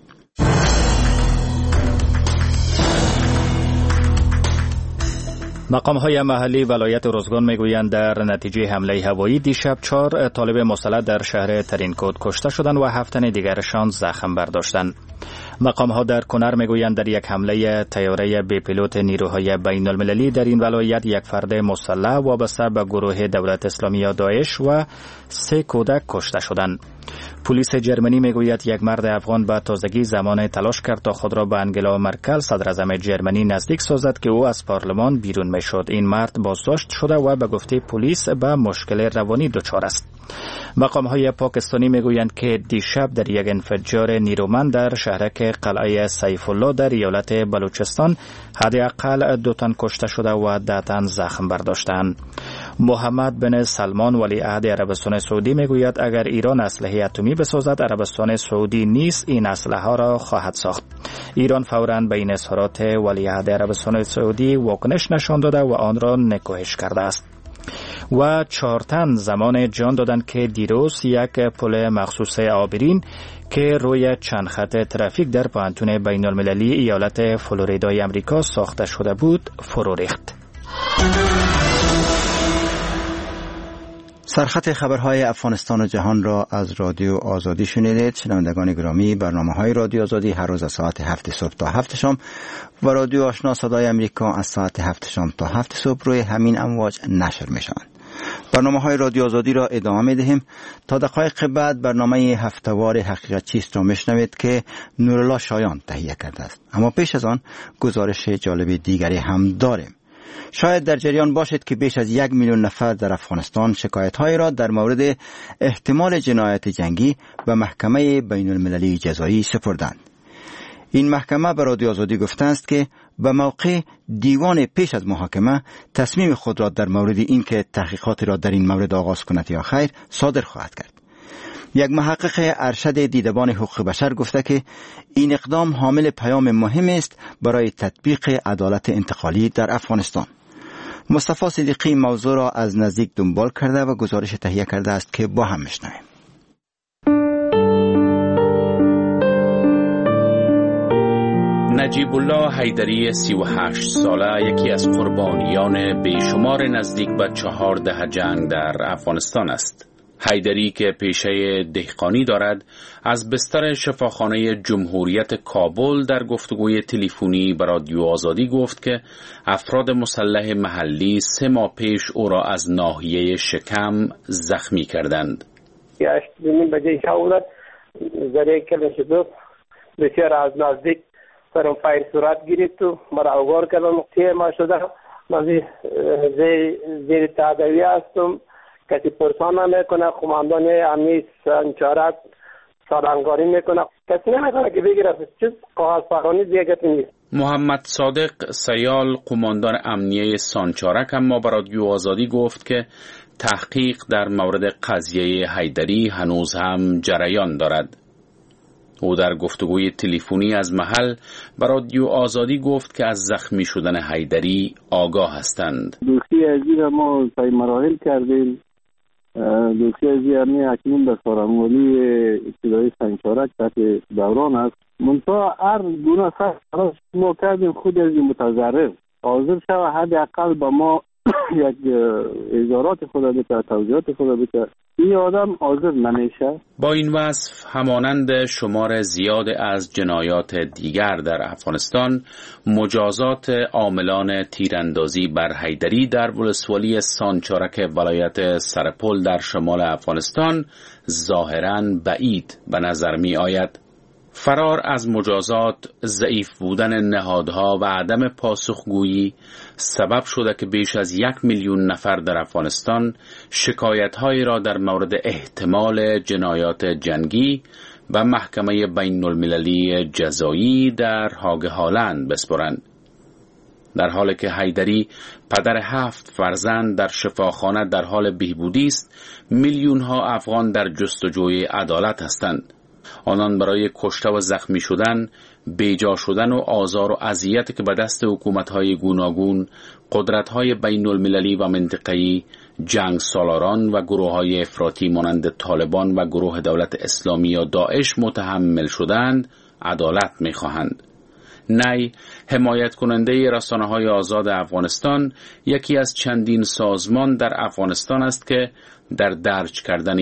Speaker 3: مقام‌های محلی ولایت روزگان میگویند در نتیجه حمله هوایی دیشب 4 طالب مسلح در شهر ترینکوت کشته شدند و 7 تن دیگرشان زخم برداشتند. مقام‌ها در کنر میگویند در یک حمله طیاره بی پیلوت نیروهای بین المللی در این ولایت یک فرد مسلح وابسته به گروه دولت اسلامی یا داعش و 3 کودک کشته شدند. پلیس جرمنی میگوید یک مرد افغان به تازگی زمان تلاش کرد تا خود را به انگلا مرکل صدراعظم جرمنی نزدیک سازد که او از پارلمان بیرون میشد. این مرد بازداشت شده و به گفته پلیس به مشکل روانی دچار است. مقام‌های پاکستانی میگویند که دیشب در یک انفجار نیرومند در شهرک قلعه سیف الله در ایالت بلوچستان حداقل 2 تن کشته شده و 10 تن زخم برداشتند. محمد بن سلمان ولیعهد عربستان سعودی میگوید اگر ایران اسلحه اتمی بسازد، عربستان سعودی نیز این اسلحه ها را خواهد ساخت. ایران فوراً به این اظهارات ولیعهد عربستان سعودی واکنش نشان داده و آن را نکوهش کرده است. و 4 تن زمان جان دادند که دیروز یک پل مخصوص عابرین که روی چند خط ترافیک در پوهنتون بین المللی ایالت فلوریدای امریکا ساخته شده بود فرو ریخت.
Speaker 2: سرخط خبرهای افغانستان و جهان را از رادیو آزادی شنیدید. شنوندگان گرامی، برنامه‌های رادیو آزادی هر روز از ساعت 7 صبح تا 7 شام و رادیو آشنا صدای امریکا از ساعت 7 شام تا 7 صبح روی همین امواج نشر می‌شوند. برنامه‌های رادیو آزادی را ادامه می‌دهیم. تا دقایق بعد برنامه هفته‌وار حقیقت چیست را می‌شنوید که نورالله شایان تهیه کرده است. اما پیش از آن گزارش جالب دیگری هم داریم. شاید در جریان باشد که بیش از 1 میلیون نفر در افغانستان شکایت‌های را در مورد احتمال جنایت جنگی به محکمه بین المللی جزایی سپردند. این محکمه به رادیو آزادی گفته است که به موقع دیوان پیش از محاکمه تصمیم خود را در مورد این که تحقیقات را در این مورد آغاز کند یا خیر صادر خواهد کرد. یک محقق ارشد دیدبان حقوق بشر گفته که این اقدام حامل پیام مهم است برای تطبیق عدالت انتقالی در افغانستان. مصطفی صدیقی موضوع را از نزدیک دنبال کرده و گزارش تهیه کرده است که با هم میشنویم.
Speaker 1: نجیب الله حیدری 38 ساله یکی از قربانیان بیشمار نزدیک به 14 جنگ در افغانستان است. حیدری که پیشه دهقانی دارد از بستر شفاخانه جمهوریت کابل در گفتگوی تلفنی با رادیو آزادی گفت که افراد مسلح محلی 3 ماه پیش او را از ناحیه شکم زخمی کردند.
Speaker 22: 8:30 بجه شب زره کلاشینکوف بسیار از نزدیک سرم فایر صورت گرفت و مرا آگاه کردن. 3 ماه شده من زیر تداوی هستم. کسی پرسان نمیکنه. قماندان امنی سانچارک سالنگاری میکنه. کسی نمیکنه که بگیره چیز کاغذ پرانی دیگه نیست.
Speaker 1: محمد صادق سیال قماندان امنیه سانچارک اما به رادیو آزادی گفت که تحقیق در مورد قضیه حیدری هنوز هم جریان دارد. او در گفتگوی تلفنی از محل به رادیو آزادی گفت که از زخمی شدن حیدری آگاه هستند.
Speaker 23: دوستی ازی را ما پای مراحل کردیم. دوستی ازی همین اکنون به سارنگالی ابتدایی سنگچارک تحت دوران است. منطقه هر گونه سخت ما کردیم خود از متضرر حاضر شود حداقل با ما یک اظهارات خود بده، توضیحات خود بده. این آدم حاضر نمیشه.
Speaker 1: با این وصف همانند شمار زیاد از جنایات دیگر در افغانستان، مجازات عاملان تیراندازی بر حیدری در ولسوالی سانچارک ولایت سرپل در شمال افغانستان ظاهراً بعید به نظر می آید. فرار از مجازات، ضعیف بودن نهادها و عدم پاسخگویی سبب شده که بیش از 1 میلیون نفر در افغانستان شکایت‌هایی را در مورد احتمال جنایات جنگی و محکمه بین المللی جزایی در هاگ هالند بسپرند. در حالی که حیدری پدر 7 فرزند در شفاخانه در حال بهبودی است، میلیون‌ها افغان در جستجوی عدالت هستند. آنان برای کشته و زخمی شدن، بیجا شدن و آزار و اذیتی که به دست حکومت‌های گوناگون، قدرت‌های بین المللی و منطقه‌ای، جنگ سالاران و گروه‌های افراطی مانند طالبان و گروه دولت اسلامی یا داعش متحمل شدند، عدالت می‌خواهند. نی حمایت کننده رسانه‌های آزاد افغانستان یکی از چندین سازمان در افغانستان است که در درج کردن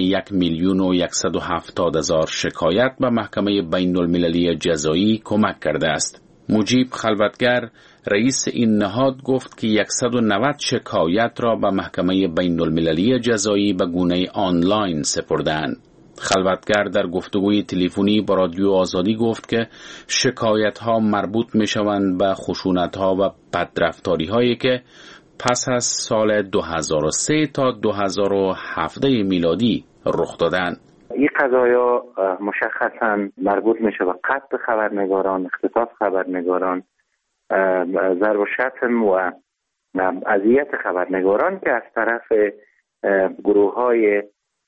Speaker 1: 1,170,000 شکایت به محکمه بین المللی جزایی کمک کرده است. مجیب خلوتگر رئیس این نهاد گفت که 190 شکایت را به محکمه بین المللی جزایی به گونه آنلاین سپردند. خلوتگر در گفتگوی تلفنی با رادیو آزادی گفت که شکایت‌ها مربوط می‌شوند به خشونت‌ها و بدرفتاری‌هایی که پس از سال 2003 تا 2017 میلادی رخ دادند.
Speaker 4: این قضایا مشخصاً مربوط میشه به قتل خبرنگاران، اختطاف خبرنگاران، ضرب و شتم و اذیت خبرنگاران که از طرف گروه‌های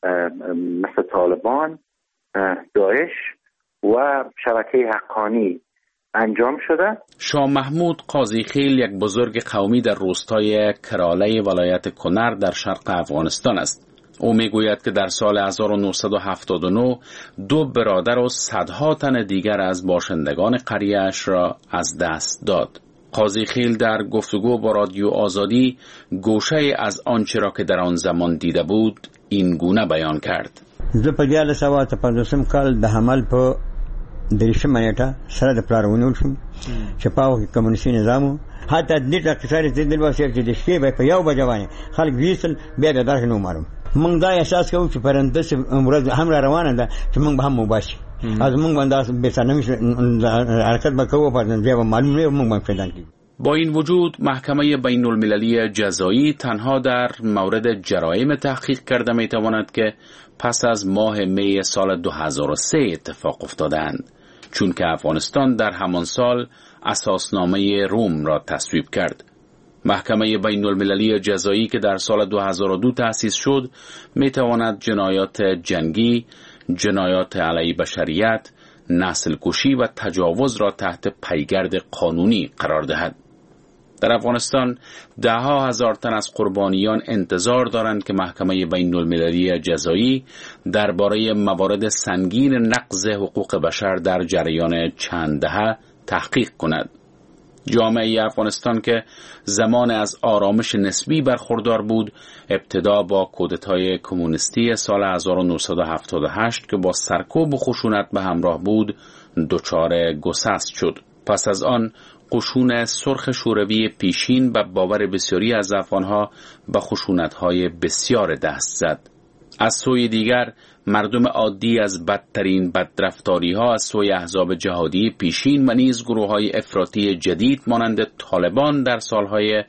Speaker 4: مثل طالبان، داعش و شبکه حقانی انجام شده.
Speaker 1: شاه محمود قاضی خیل یک بزرگ قومی در روستای کراله ولایت کنر در شرق افغانستان است. او میگوید که در سال 1979 2 برادر و صدها تن دیگر از باشندگان قریه‌اش را از دست داد. قاضی خیل در گفتگو با رادیو آزادی گوشه از آنچه را که در آن زمان دیده بود این گونه بیان کرد.
Speaker 5: زه په 1950 کال د حمل په 3 نیټه سره د پلار ونیول شوم چې په هغه کې کمونیستي نظام و. حتی د دې ټاکساري زیندل واسه چې د شپې به په 1 بجه باندې خلک ویسل بیا به درک نه معلوم. موږ دا احساس کوو چې پرنده چې امروز هم روانه ده چې موږ به هم مباشي از موږ باندې به څنګه حرکت وکړو په دې به معلوم نه موږ باندې پیدا کیږي.
Speaker 1: با این وجود محکمه بین المللی جزایی تنها در مورد جرایم تحقیق کرده می تواند که پس از ماه می سال 2003 اتفاق افتادند، چون که افغانستان در همان سال اساسنامه روم را تصویب کرد. محکمه بین المللی جزایی که در سال 2002 تأسیس شد می تواند جنایات جنگی، جنایات علیه بشریت، نسل کشی و تجاوز را تحت پیگرد قانونی قرار دهد. در افغانستان 10,000 تن از قربانیان انتظار دارند که محکمه بین المللی جزایی درباره موارد سنگین نقض حقوق بشر در جریان چند دهه تحقیق کند. جامعه افغانستان که زمان از آرامش نسبی برخوردار بود، ابتدا با کودتای کمونیستی سال 1978 که با سرکوب و خشونت به همراه بود دچار گسست شد. پس از آن قشون سرخ شوروی پیشین و باور بسیاری از افغانها به خشونت‌های بسیار دست زد. از سوی دیگر مردم عادی از بدترین بدرفتاری‌ها از سوی احزاب جهادی پیشین و نیز گروه‌های افراطی جدید مانند طالبان در سالهای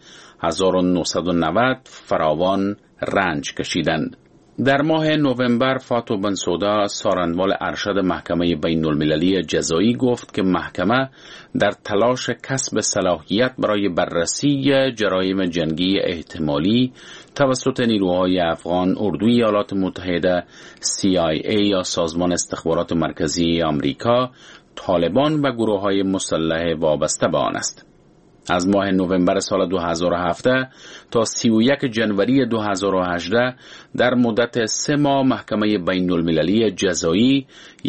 Speaker 1: 1990 فراوان رنج کشیدند. در ماه نوامبر فاتو بنسودا سارنوال ارشد محکمه بین المللی جزایی گفت که محکمه در تلاش کسب صلاحیت برای بررسی جرایم جنگی احتمالی توسط نیروهای افغان، اردوی ایالات متحده، CIA یا سازمان استخبارات مرکزی آمریکا، طالبان و گروه‌های مسلح وابسته به آن است. از ماه نوامبر سال 2017 تا 31 جنوری 2018 در مدت 3 ماه محکمه بین المللی جزایی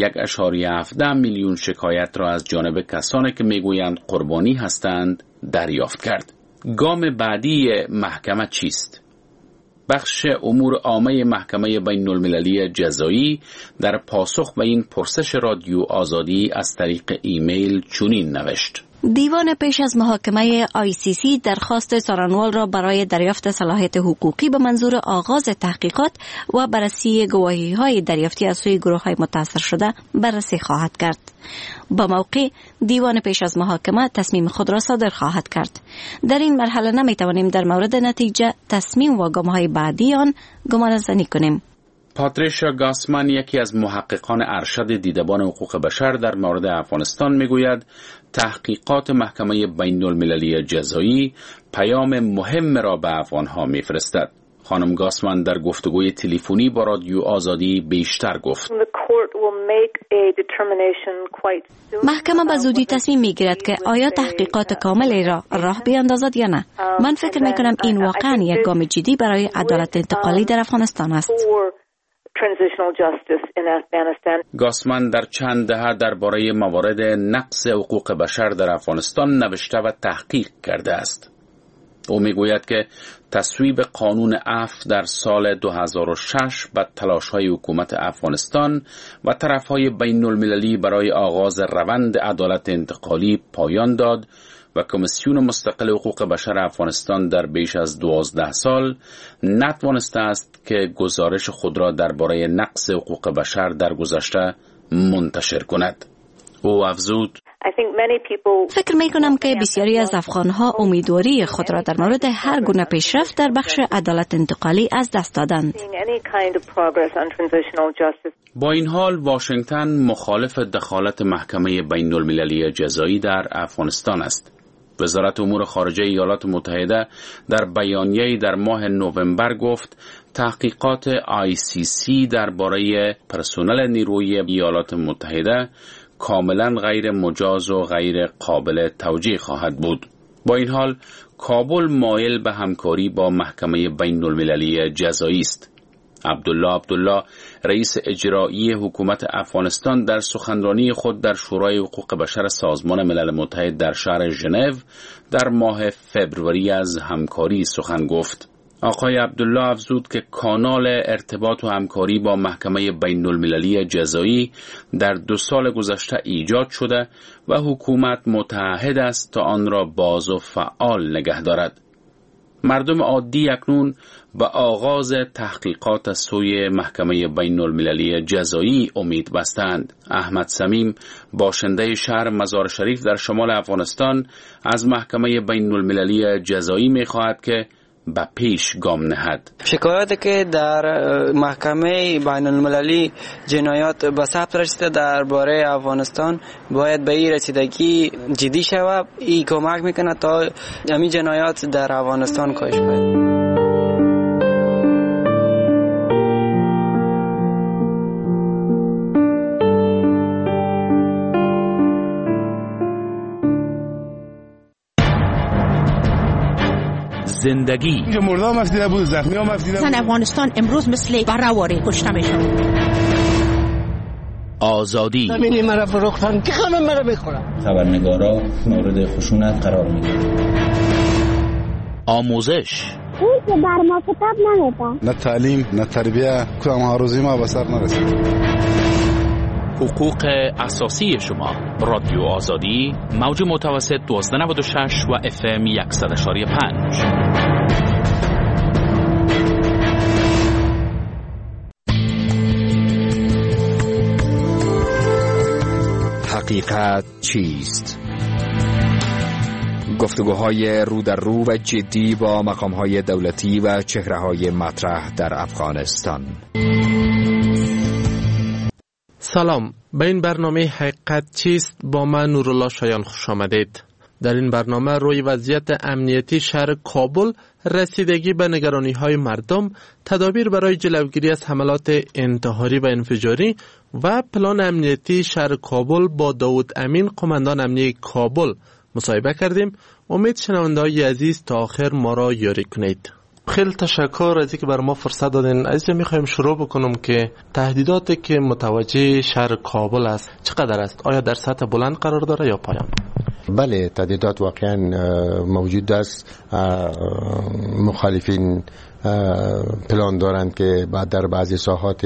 Speaker 1: 1.7 میلیون شکایت را از جانب کسانی که میگویند قربانی هستند دریافت کرد. گام بعدی محکمه چیست؟ بخش امور عامه محکمه بین المللی جزایی در پاسخ به این پرسش رادیو آزادی از طریق ایمیل چنین نوشت:
Speaker 8: دیوان پیش از محاکمه ICC درخواست سارنوال را برای دریافت صلاحیت حقوقی به منظور آغاز تحقیقات و بررسی گواهی‌های دریافتی از سوی گروه‌های متاثر شده بررسی خواهد کرد. با موقع دیوان پیش از محاکمه تصمیم خود را صادر خواهد کرد. در این مرحله نمی‌توانیم در مورد نتیجه، تصمیم و گام‌های بعدی آن گمانه‌زنی کنیم.
Speaker 1: پاتریشیا گاسمن، یکی از محققان ارشد دیدبان حقوق بشر در مورد افغانستان، میگوید تحقیقات محکمه بین المللی جزایی پیام مهم را به افغانها میفرستد. خانم گاسمن در گفتگوی تلفنی با رادیو آزادی بیشتر گفت.
Speaker 8: محکمه به زودی تصمیم میگیرد که آیا تحقیقات کاملی را راه بیاندازد یا نه. من فکر میکنم این واقعا یک گام جدی برای عدالت انتقالی در افغانستان است.
Speaker 1: گاسمن در چند دهه درباره موارد نقض حقوق بشر در افغانستان نوشته و تحقیق کرده است. او میگوید که تصویب قانون عفو در سال 2006 به تلاش‌های حکومت افغانستان و طرف‌های بین المللی برای آغاز روند عدالت انتقالی پایان داد و کمیسیون مستقل حقوق بشر افغانستان در بیش از 12 سال نتوانسته است که گزارش خود را درباره نقض حقوق بشر در گذشته منتشر کند. او افزود:
Speaker 8: فکر می کنم که بسیاری از افغانها امیدواری خود را در مورد هر گونه پیشرفت در بخش عدالت انتقالی از دست دادند.
Speaker 1: با این حال واشنگتن مخالف دخالت محکمه بین المللی جزایی در افغانستان است. وزارت امور خارجه ایالات متحده در بیانیه‌ای در ماه نوامبر گفت تحقیقات ICC درباره پرسنل نیروی ایالات متحده کاملا غیر مجاز و غیر قابل توجیه خواهد بود. با این حال کابل مایل به همکاری با محکمه بین المللی جزایی است. عبدالله رئیس اجرایی حکومت افغانستان در سخنرانی خود در شورای حقوق بشر سازمان ملل متحد در شهر ژنو در ماه فوریه از همکاری سخن گفت. آقای عبدالله افزود که کانال ارتباط و همکاری با محکمه بین المللی جزایی در 2 سال گذشته ایجاد شده و حکومت متعهد است تا آن را باز و فعال نگه دارد. مردم عادی اکنون به آغاز تحقیقات از سوی محکمه بین المللی جزایی امید بستند. احمد سمیم، باشنده شهر مزار شریف در شمال افغانستان، از محکمه بین المللی جزایی می خواهد که به پیش گام نهد.
Speaker 9: شکایاتی که در محکمه بین المللی جنایات به ثبت رسیده درباره افغانستان باید به این رسیدگی جدی شود. این کمک میکنه تا همین جنایات در افغانستان کاهش پیدا.
Speaker 1: زندگی
Speaker 11: مردم مفیده بود، زخمی ها مفیده بود.
Speaker 24: زن افغانستان امروز مثل برهواری کشته میشن.
Speaker 1: آزادی
Speaker 24: زمینی مرا فروختن که همه مرا میخورن.
Speaker 25: خبرنگارا مورد خشونت قرار میگیرن.
Speaker 1: آموزش
Speaker 26: اون که بر ما کتاب نمیده.
Speaker 11: نه تعلیم نه تربیه، کدام هاروزی ما به سر نرسید.
Speaker 1: حقوق اساسی شما. رادیو آزادی، موج متوسط 1296 و FM 100.5.
Speaker 27: حقیقت چیست؟ گفتگوهای رو در رو و جدی با مقامهای دولتی و چهره‌های مطرح در افغانستان.
Speaker 28: سلام، به این برنامه حقیقت چیست با من نورالله شایان خوش آمدید. در این برنامه روی وضعیت امنیتی شهر کابل، رسیدگی به نگرانی‌های مردم، تدابیر برای جلوگیری از حملات انتحاری و انفجاری و پلان امنیتی شهر کابل با داود امین، قماندان امنیتی کابل مصاحبه کردیم. امید شنونده‌های عزیز تا آخر ما را یاری کنید. خیلی تشکر از اینکه بر ما فرصت دادین. عزیز میخوایم شروع بکنم که تهدیداتی که متوجه شهر کابل است چقدر است؟ آیا در سطح بلند قرار داره یا پایان؟
Speaker 6: بله، تهدیدات واقعا موجود است. مخالفین پلان دارند که بعد در بعضی ساحات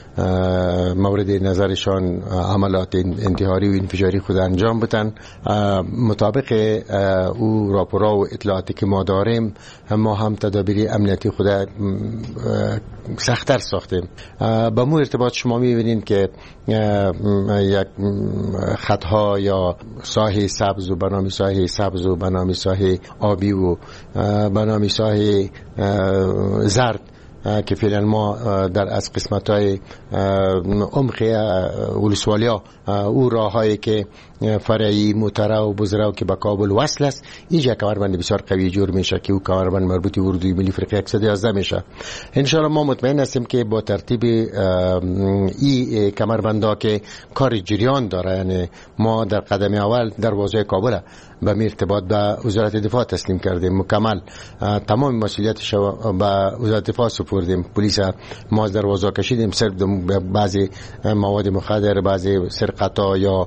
Speaker 6: مورد نظرشان عملات انتحاری و انفجاری خود انجام بدن. مطابق او راپورها و اطلاعاتی که ما داریم، ما هم تدابیر امنیتی خود سخت‌تر ساختیم. با مو ارتباط شما می‌بینید که یک خطها یا ساحه سبز و بنامی ساحه سبز و بنامی ساحه آبی و بنامی ساحه زرد که فعلا ما در از قسمت‌های عمق ولسوالیا او راه‌هایی که فرعی مترا و بزرا که به کابل وصل است، اینجا کمربند بسیار قوی جور میشه که او کمربند مربوط به اردوی ملی فرقه 111 میشه. ان شاء الله ما مطمئن هستیم که با ترتیب این کمربندها که کار جریان داره، یعنی ما در قدم اول دروازه کابل به ارتباط به وزارت دفاع تسلیم کردیم، مکمل تمام مسئولیتش به وزارت دفاع سپردیم. پلیس ما از دروازه کشیدیم، صرف بعضی مواد مخدر، بعضی سرقتا یا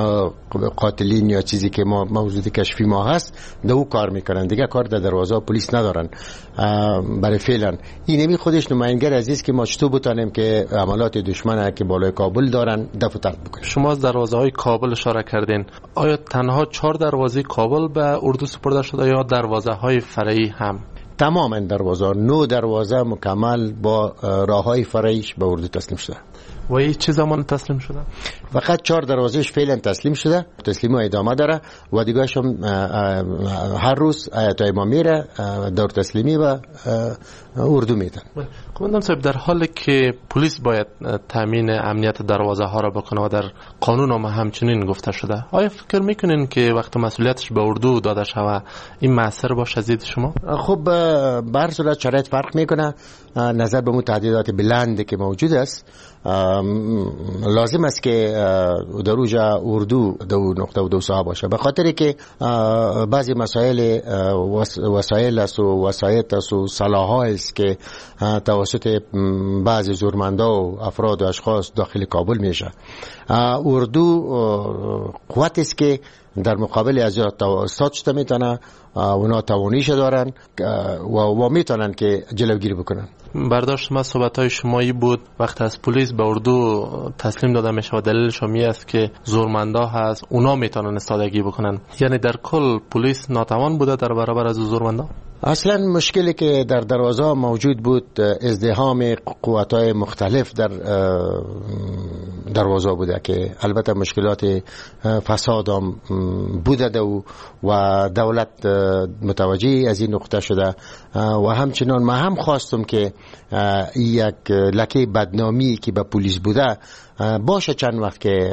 Speaker 6: قاتلین یا چیزی که ما موجود کشفی ما هست دو کار میکنن، دیگه کار در دروازه پلیس ندارن. برای فعلا اینمی خودش نماینگر عزیز که ما چطور بتانیم که عملات دشمن که بالای کابل دارن دفع ترک بکنیم.
Speaker 28: شما از دروازه های کابل اشاره کردین، آیا تنها 4 دروازه کابل به اردو سپرده شده یا دروازه های فرعی هم؟
Speaker 6: تماما دروازه 9 دروازه مکمل با راه های فرعیش به اردو تسلیم شده.
Speaker 28: و این چه زمان تسلیم شده؟
Speaker 6: فقط 4 دروازهش فعلا تسلیم شده، تسلیم ادامه داره و دیگه‌اش هم هر روز آیت ما میره دور تسلیمی و اردو میدن.
Speaker 28: کماندان صاحب، در حالی که پلیس باید تامین امنیت دروازه ها را بکنه و در قانون هم همچنین گفته شده، آیا فکر میکنین که وقت مسئولیتش به اردو داده شود این مؤثر باشه از دید شما؟
Speaker 6: خب به هر صورت شرایط فرق میکنه. نظر به تهدیدات بلند که موجود است، لازم است که در اوجا اردو 2.2 باشه، به خاطر که بعضی مسائل وسایل است و وسایط است و سلاح‌ها است که توسط بعضی زورمندا و افراد و اشخاص داخل کابل میشه. اردو قوت است که در مقابل از ساد شده میتونه، اونا توانیش دارن و میتونن که جلوگیری بکنن.
Speaker 28: برداشت ما صحبت‌های شمایی بود وقت از پلیس به اردو تسلیم داده میشه و دلیلش هم است که زورمندا هست، اونا میتونن استادگی بکنن، یعنی در کل پلیس ناتوان بوده در برابر از زورمندا؟
Speaker 6: اصلا مشکلی که در دروازه موجود بود ازدحام قوت‌های مختلف در دروازه بوده که البته مشکلات فساد هم بوده و دولت متوجه از این نقطه شده و همچنان ما هم خواستم که یک لکه بدنامی که به پلیس بوده باشه چند وقت که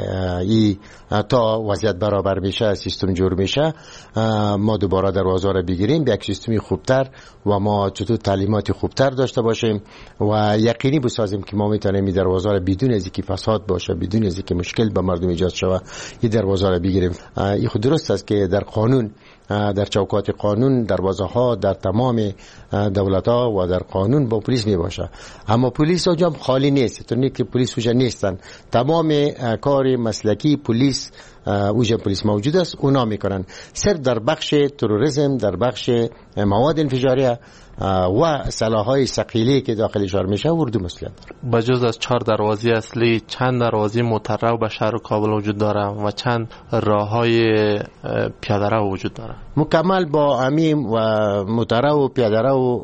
Speaker 6: تا وضعیت برابر میشه، سیستم جور میشه، ما دوباره دروازه را بگیریم به یک سیستمی خوبتر و ما چطور تعلیمات خوبتر داشته باشیم و یقینی بسازیم که ما میتونیم این دروازه را بدون از اینکه فساد باشه، بدون از اینکه مشکل به مردم ایجاد شود، این دروازه را بگیریم. این خود درست است که در قانون، در چوکات قانون دروازه ها در تمام دولت ها و در قانون با پلیس می باشه، اما پلیس اونجا خالی نیست، تو که پلیس اونجا نیستن، تمام کار مسلکی پلیس اوجه پلیس موجود است، اونا میکنن. صرف در بخش تروریسم، در بخش مواد انفجاریه و سلاح‌های ثقیلی که داخل شهر میشه اردو مسئولیت داره.
Speaker 28: بجز از 4 دروازه اصلی چند دروازه مترو به شهر کابل وجود داره و چند راه‌های پیاده‌رو وجود داره؟
Speaker 6: مکمل با امیم و مترو و پیاده‌رو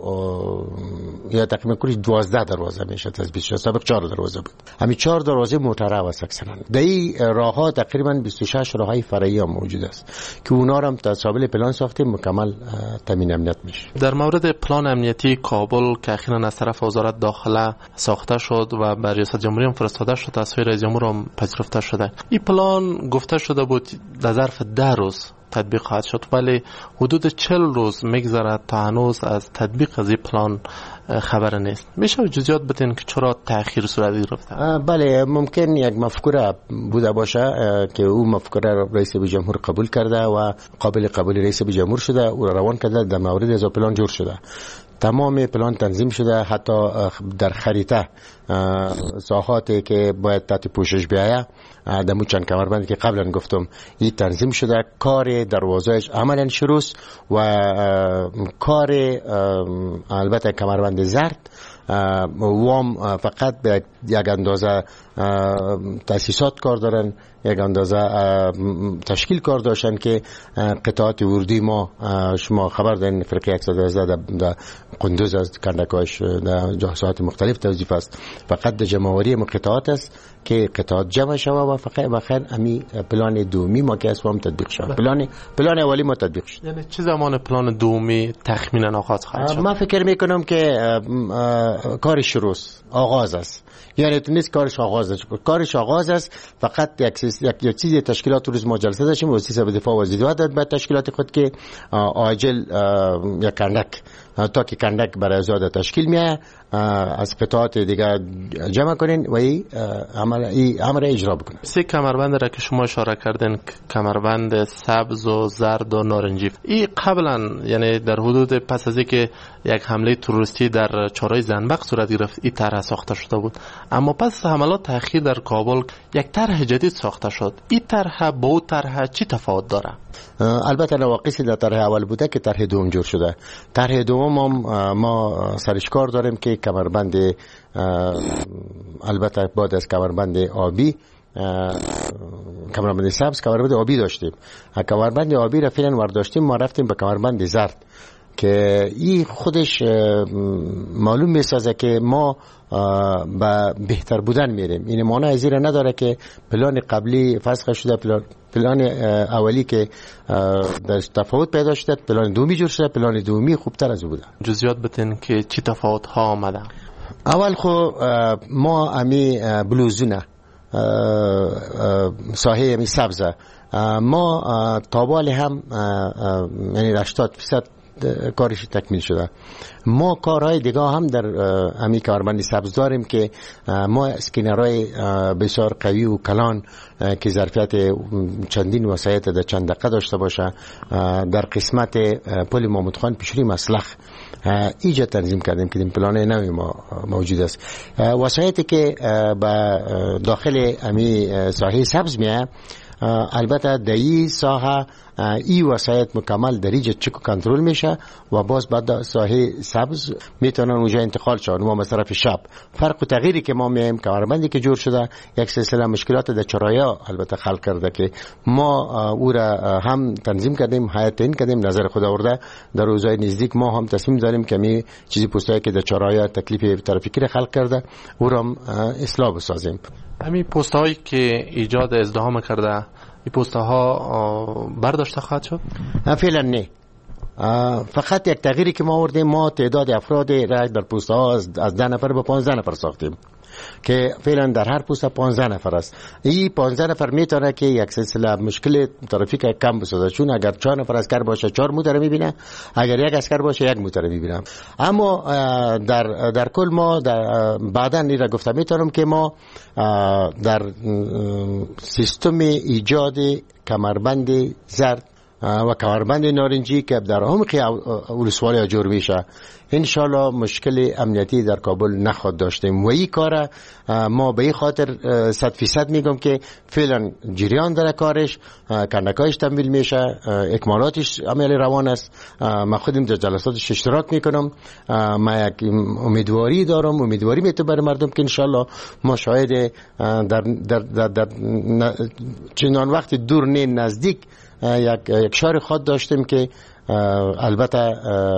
Speaker 6: یا تقریبا کلی 12 دروازه میشه تثبیت شده. سابق 4 دروازه بود، همین 4 دروازه مترو است اکثرا. در این راه‌ها تقریبا 26 راه‌های فرعی هم موجود است که اونا رو هم تصابل پلان ساختیم، مکمل تامین امنیت میشه.
Speaker 28: در مورد پلان امنیتی کابل که اخیراً از طرف وزارت داخله ساخته شد و به ریاست جمهوری هم فرستاده شد، از سوی رئیس جمهور هم پذیرفته شده، این پلان گفته شده بود در ظرف 10 روز تطبیق خواهد شد، ولی حدود 40 روز میگذره تا هنوز از تطبیق از این پلان خبر نیست. میشه جزئیات بتین که چرا تأخیر صورت گرفته؟
Speaker 6: بله، ممکن یک مفکوره بوده باشه که او مفکوره رئیس جمهور قبول کرده و قابل قبول رئیس جمهور شده و روان کرده، در مورد از پلان جور شده. تمام پلان تنظیم شده، حتی در خریطه ساحاتی که باید تحت پوشش بیایه دمو چند کمربند که قبلا گفتم این تنظیم شده. کار دروازهش عملا شروع و کار البته کمربند زرد وام فقط به یک اندازه تاسیسات کار دارن، یک اندازه تشکیل کار داشتن که قطعات وردی ما شما خبر دارین فرقه 111 در قندوز از کندکاش در جهات مختلف توظیف است. فقط در جمعوری قطعات است که قطعات جمع شوه و فقط بخیر امی پلان دومی ما که اسمم تطبیق شد. پلان اولی ما تطبیق شد.
Speaker 28: یعنی چه زمان پلان دومی تخمینا آغاز خواهد شد؟
Speaker 6: من فکر میکنم که کارش شروع آغاز است. یعنی تو نیست کارش آغاز است، کارش آغاز است. فقط یک چیز تشکیلات روز ما جلسه داشتیم وزیر دفاع و زیدوات داد به تشکیلات خود که عاجل یک کندک تا که کندک برای زیاده تشکیل میه از قطعات دیگه جمع کنین و این عمل اجرا بکنین.
Speaker 28: سه کمربند را که شما اشاره کردین، کمربند سبز و زرد و نارنجی، این قبلا یعنی در حدود پس از اینکه یک حمله تروریستی در چهارراه زنبق صورت گرفت این طرح ساخته شده بود، اما پس حملات اخیر در کابل یک طرح جدید ساخته شد. این طرح با اون طرح چی تفاوت داره؟
Speaker 6: البته نواقصی در طرح اول بوده که طرح دوم جور شده. طرح دوم ما سرش کار داریم که کمربند البته بعد از کمربند آبی کمربند سبز کمربند آبی داشتیم. کمربند آبی را فعلا ورداشتیم، ما رفتیم به کمربند زرد که این خودش معلوم میسازه که ما به بهتر بودن میریم. این معنی زیرا نداره که پلان قبلی فسخ شده، پلان اولی که در تفاوت پیدا شده، پلان دومی جور شده، پلان دومی خوبتر از بوده.
Speaker 28: جزئیات بتین که چی تفاوت ها آمده؟
Speaker 6: اول خو ما امی بلوزونه ساحه امی سبزه ما تابال هم یعنی 80% کارش تکمیل شده. ما کارهای دیگه هم در امی کمربند سبز داریم که ما اسکینرهای بسیار قوی و کلان که ظرفیت چندین وسایط در چند دقیقه داشته باشه در قسمت پل محمود خان پیشوری مسلخ ایجا تنظیم کردیم که این پلان نوی ما موجود است. وسایطی که به داخل امی ساحه سبز میه البته در این ساحه این وسایط مکمل در اینجا چک و کنترل میشه و باز بعد ساحه سبز میتونن اونجا انتقال شون. ما به طرف شب فرق و تغییری که ما میایم کمربندی که جور شده یک سلسله مشکلات در چرایا البته خلق کرده که ما او را هم تنظیم کردیم، هیئت تعیین کردیم، نظر خود آورده در روزهای نزدیک ما هم تصمیم داریم که می چیزی پوستایی که در چرایا تکلیف ترافیکی خلق کرده او را اصلاح بسازیم.
Speaker 28: همین پست‌هایی که ایجاد ازدحام کرده این پست‌ها برداشته خواهد شد؟
Speaker 6: فعلا نه. فقط یک تغییری که ما آوردیم، ما تعداد افراد را در پست‌ها از 10 نفر به 15 نفر ساختیم که فعلا در هر پست 15 نفر است. این 15 نفر میتونه که یک سلسله مشکل ترافیک کم بسازه، چون اگر 4 نفر عسکر باشه 4 موتر میبینه، اگر یک عسکر باشه 1 موتر میبینه. اما در کل ما بعدا این را گفتم میتونم که ما در سیستم ایجاد کمربند زرد و کمربند نارنجی که در عمق ولسوالی جور میشه انشالله مشکل امنیتی در کابل نخواهد داشتیم و این کار ما به این خاطر 100% میگم که فعلا جریان داره کارش، کندکایش تمویل میشه، اکمالاتش عملی روان است. ما خودم در جلساتش اشتراک میکنم. ما یک امیدواری دارم، امیدواری میتونم برای مردم که انشالله ما شاید در چنان وقت دور نه نزدیک یک شهر خود داشتیم که البته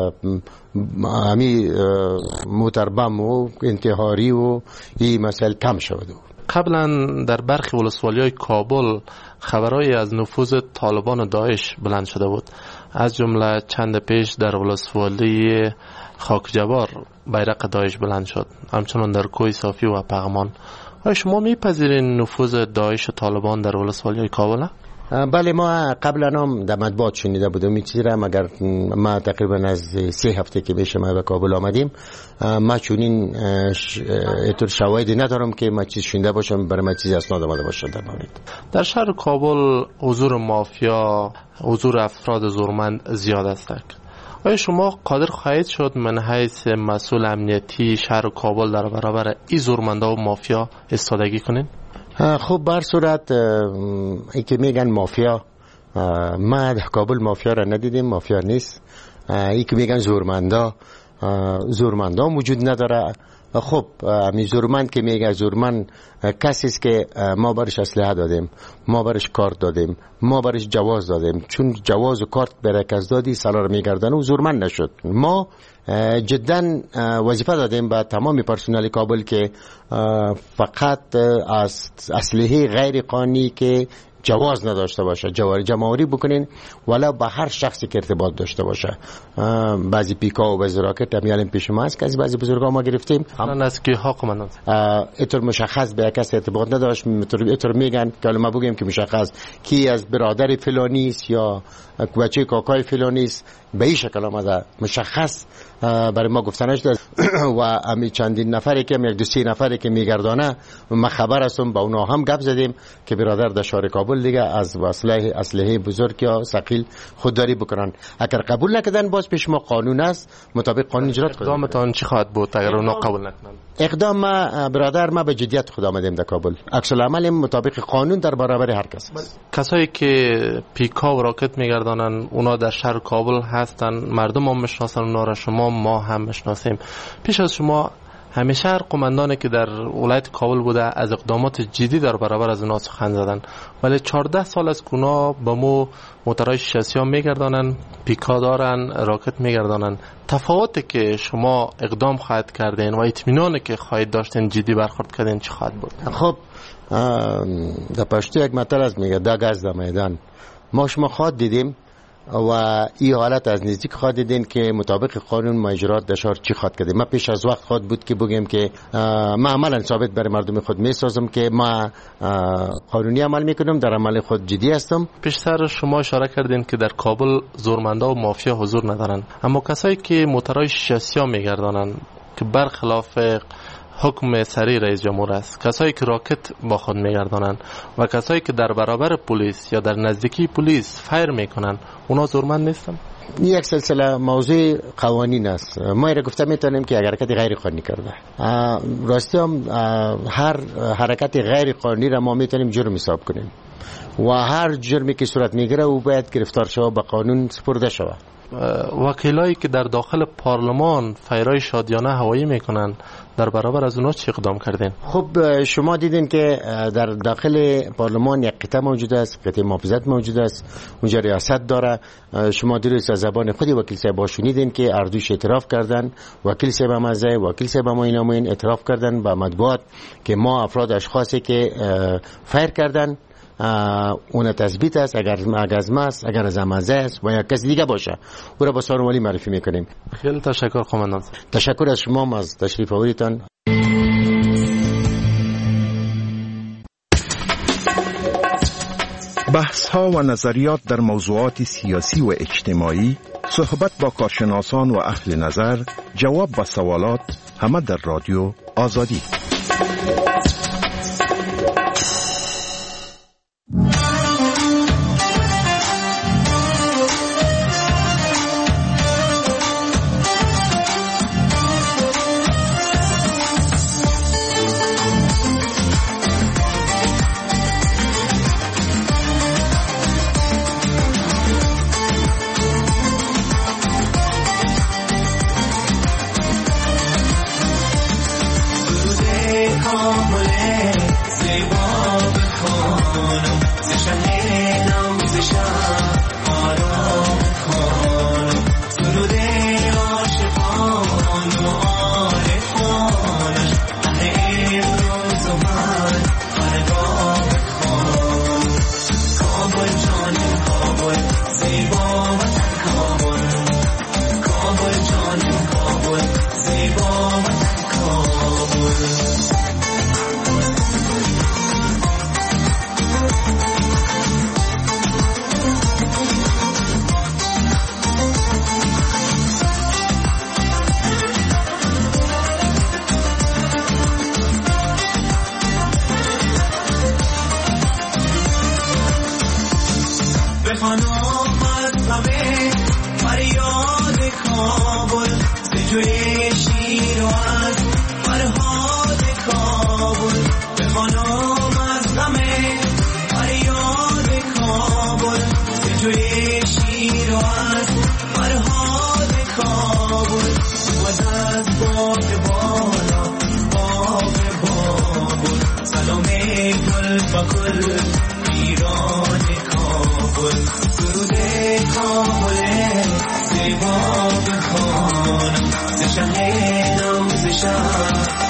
Speaker 6: همی موتربم و انتحاری و این مسائل کم شود.
Speaker 28: قبلا در برخی ولسوالی‌های کابل خبرهای از نفوذ طالبان و داعش بلند شده بود، از جمله چند پیش در ولسوالی خاکجبار بیرق داعش بلند شد، همچنان در کوه صافی و پغمان. آیا شما میپذیرین نفوذ داعش و طالبان در ولسوالی‌های کابل؟
Speaker 6: بله، ما قبلا هم در مطبوعات شنیده بودم این چیز را، مگر ما تقریبا از 3 هفته که میشه ما به کابل آمدیم، ما چونین اتور شواهدی ندارم که ما چیز شنیده باشم برای ما چیز اسناد آمده باشه.
Speaker 28: در شهر کابل حضور مافیا، حضور افراد زورمند زیاد است. آیا شما قادر خواهید شد من حیث مسئول امنیتی شهر کابل در برابر این زورمندا و مافیا ایستادگی کنین؟
Speaker 6: خب بر صورت ای که میگن مافیا، ما در کابل مافیا را ندیدیم، مافیا نیست. ای که میگن زورمندا وجود نداره. خب همین زورمند که میگه زورمند کسی است که ما برش اسلحه دادیم، ما برش کارت دادیم، ما برش جواز دادیم، چون جواز و کارت برای کس دادی سالار میگردن و زورمند نشد. ما جدا وظیفه دادیم به تمام پرسنل کابل که فقط از اسلحه غیر قانونی که جواز نداشته باشه جمع‌آوری بکنین، ولی با هر شخصی که ارتباط داشته باشه. بعضی پیکا و بعضی راکت میالیم پیش ما است که از بعضی بزرگا ما گرفتیم.
Speaker 28: الان از کی ها قماندان
Speaker 6: اینطور مشخص به کسی ارتباط نداشت. اینطور میگن که ما بگیم که مشخص کی از برادر فلانی است یا بچه کاکای فلانی است، به این شکل آمده مشخص برای ما گفته نشده. و همین چندین نفری که یک دو سه نفری که میگردانه ما خبر هستم، با اونا هم گپ زدیم که برادر در شهر کابل دیگه از اسلحه بزرگ یا ثقیل خودداری بکنن. اگر قبول نکردن باز پیش ما قانون است، مطابق قانون اجرات کنیم.
Speaker 28: اقدامتان چی خواهد بود اگر اونا قبول نکنن؟
Speaker 6: اقدام ما برادر ما به جدیت خود آمدیم در کابل. عکس العمل مطابق قانون در برابر هر کس است.
Speaker 28: کسایی که پیکا و راکت میگردانن اونا در شهر کابل هستن، مردم هم میشناسن اونا را، شما ما هم میشناسیم. پیش از شما همیشه هر قماندانی که در ولایت کابل بوده از اقدامات جدی در برابر از اونا سخن زدن، ولی 14 سال از اونا با مو موترهای شاسی ها میگردانن، پیکا دارن، راکت میگردانن. تفاوتی که شما اقدام خواهد کردین و اطمینانی که خواهید داشتین جدی برخورد کردین چی خواهد بود؟
Speaker 6: خب در پشتو یک مطلب است میگه دا گز در میدان. ما شما خواهد دیدیم و این حالت از نزدیک خواهد دیدین که مطابق قانون ما اجرات در شهر چی خواهد کردیم. ما پیش از وقت خواهد بود که بگیم که ما عملا ثابت برای مردم خود میسازم که ما قانونی عمل میکنم، در عمل خود جدی هستم.
Speaker 28: پیشتر شما اشاره کردین که در کابل زورمندا و مافیا حضور ندارن، اما کسایی که موترهای شاسی ها میگردانن که برخلاف حکم سری رئیس جمهور است، کسایی که راکت با خود میگردانن و کسایی که در برابر پلیس یا در نزدیکی پلیس فایر میکنن، اونا زورمند نیستن؟
Speaker 6: یک سلسله موضوع قوانین است. ما ایره گفته میتونیم که اگر حرکت غیر قانونی کرده، راستی هم هر حرکت غیر قانونی را ما میتونیم جرم حساب کنیم و هر جرمی که صورت میگیره او باید گرفتار شود، به قانون سپرده شود.
Speaker 28: وکیلایی که در داخل پارلمان فایرای شادیانه هوایی میکنن، در برابر از اونا چه اقدام کردین؟
Speaker 6: خب شما دیدین که در داخل پارلمان یک قطعه موجود است، قطعه محافظت موجود است، اونجا ریاست داره. شما دیروز از زبان خودی وکیل صاحب شنیدین که اردوش اعتراف کردن، وکیل صاحب مزه، وکیل صاحب ما این اعتراف کردن با مطبوعات که ما افراد اشخاصی که فایر کردن اون تثبیت است، اگر از ما است، اگر از امازه است و یا کسی دیگه باشه او را با سارمالی معرفی میکنیم.
Speaker 28: خیلی تشکر قماندان.
Speaker 6: تشکر از شما از تشریف آوریدتان.
Speaker 7: بحث ها و نظریات در موضوعات سیاسی و اجتماعی، صحبت با کارشناسان و اهل نظر، جواب به سوالات، همه در رادیو آزادی.
Speaker 10: call. کابل ز جوی شیر و از فرهاد کابل بخوانم از غم فریاد کابل ز جوی شیر و از فرهاد کابل و از باد بالا باغ بابل سلام گل بکل ایران کابل درود کابل زیبا بخوانم ز شهر و ز شهر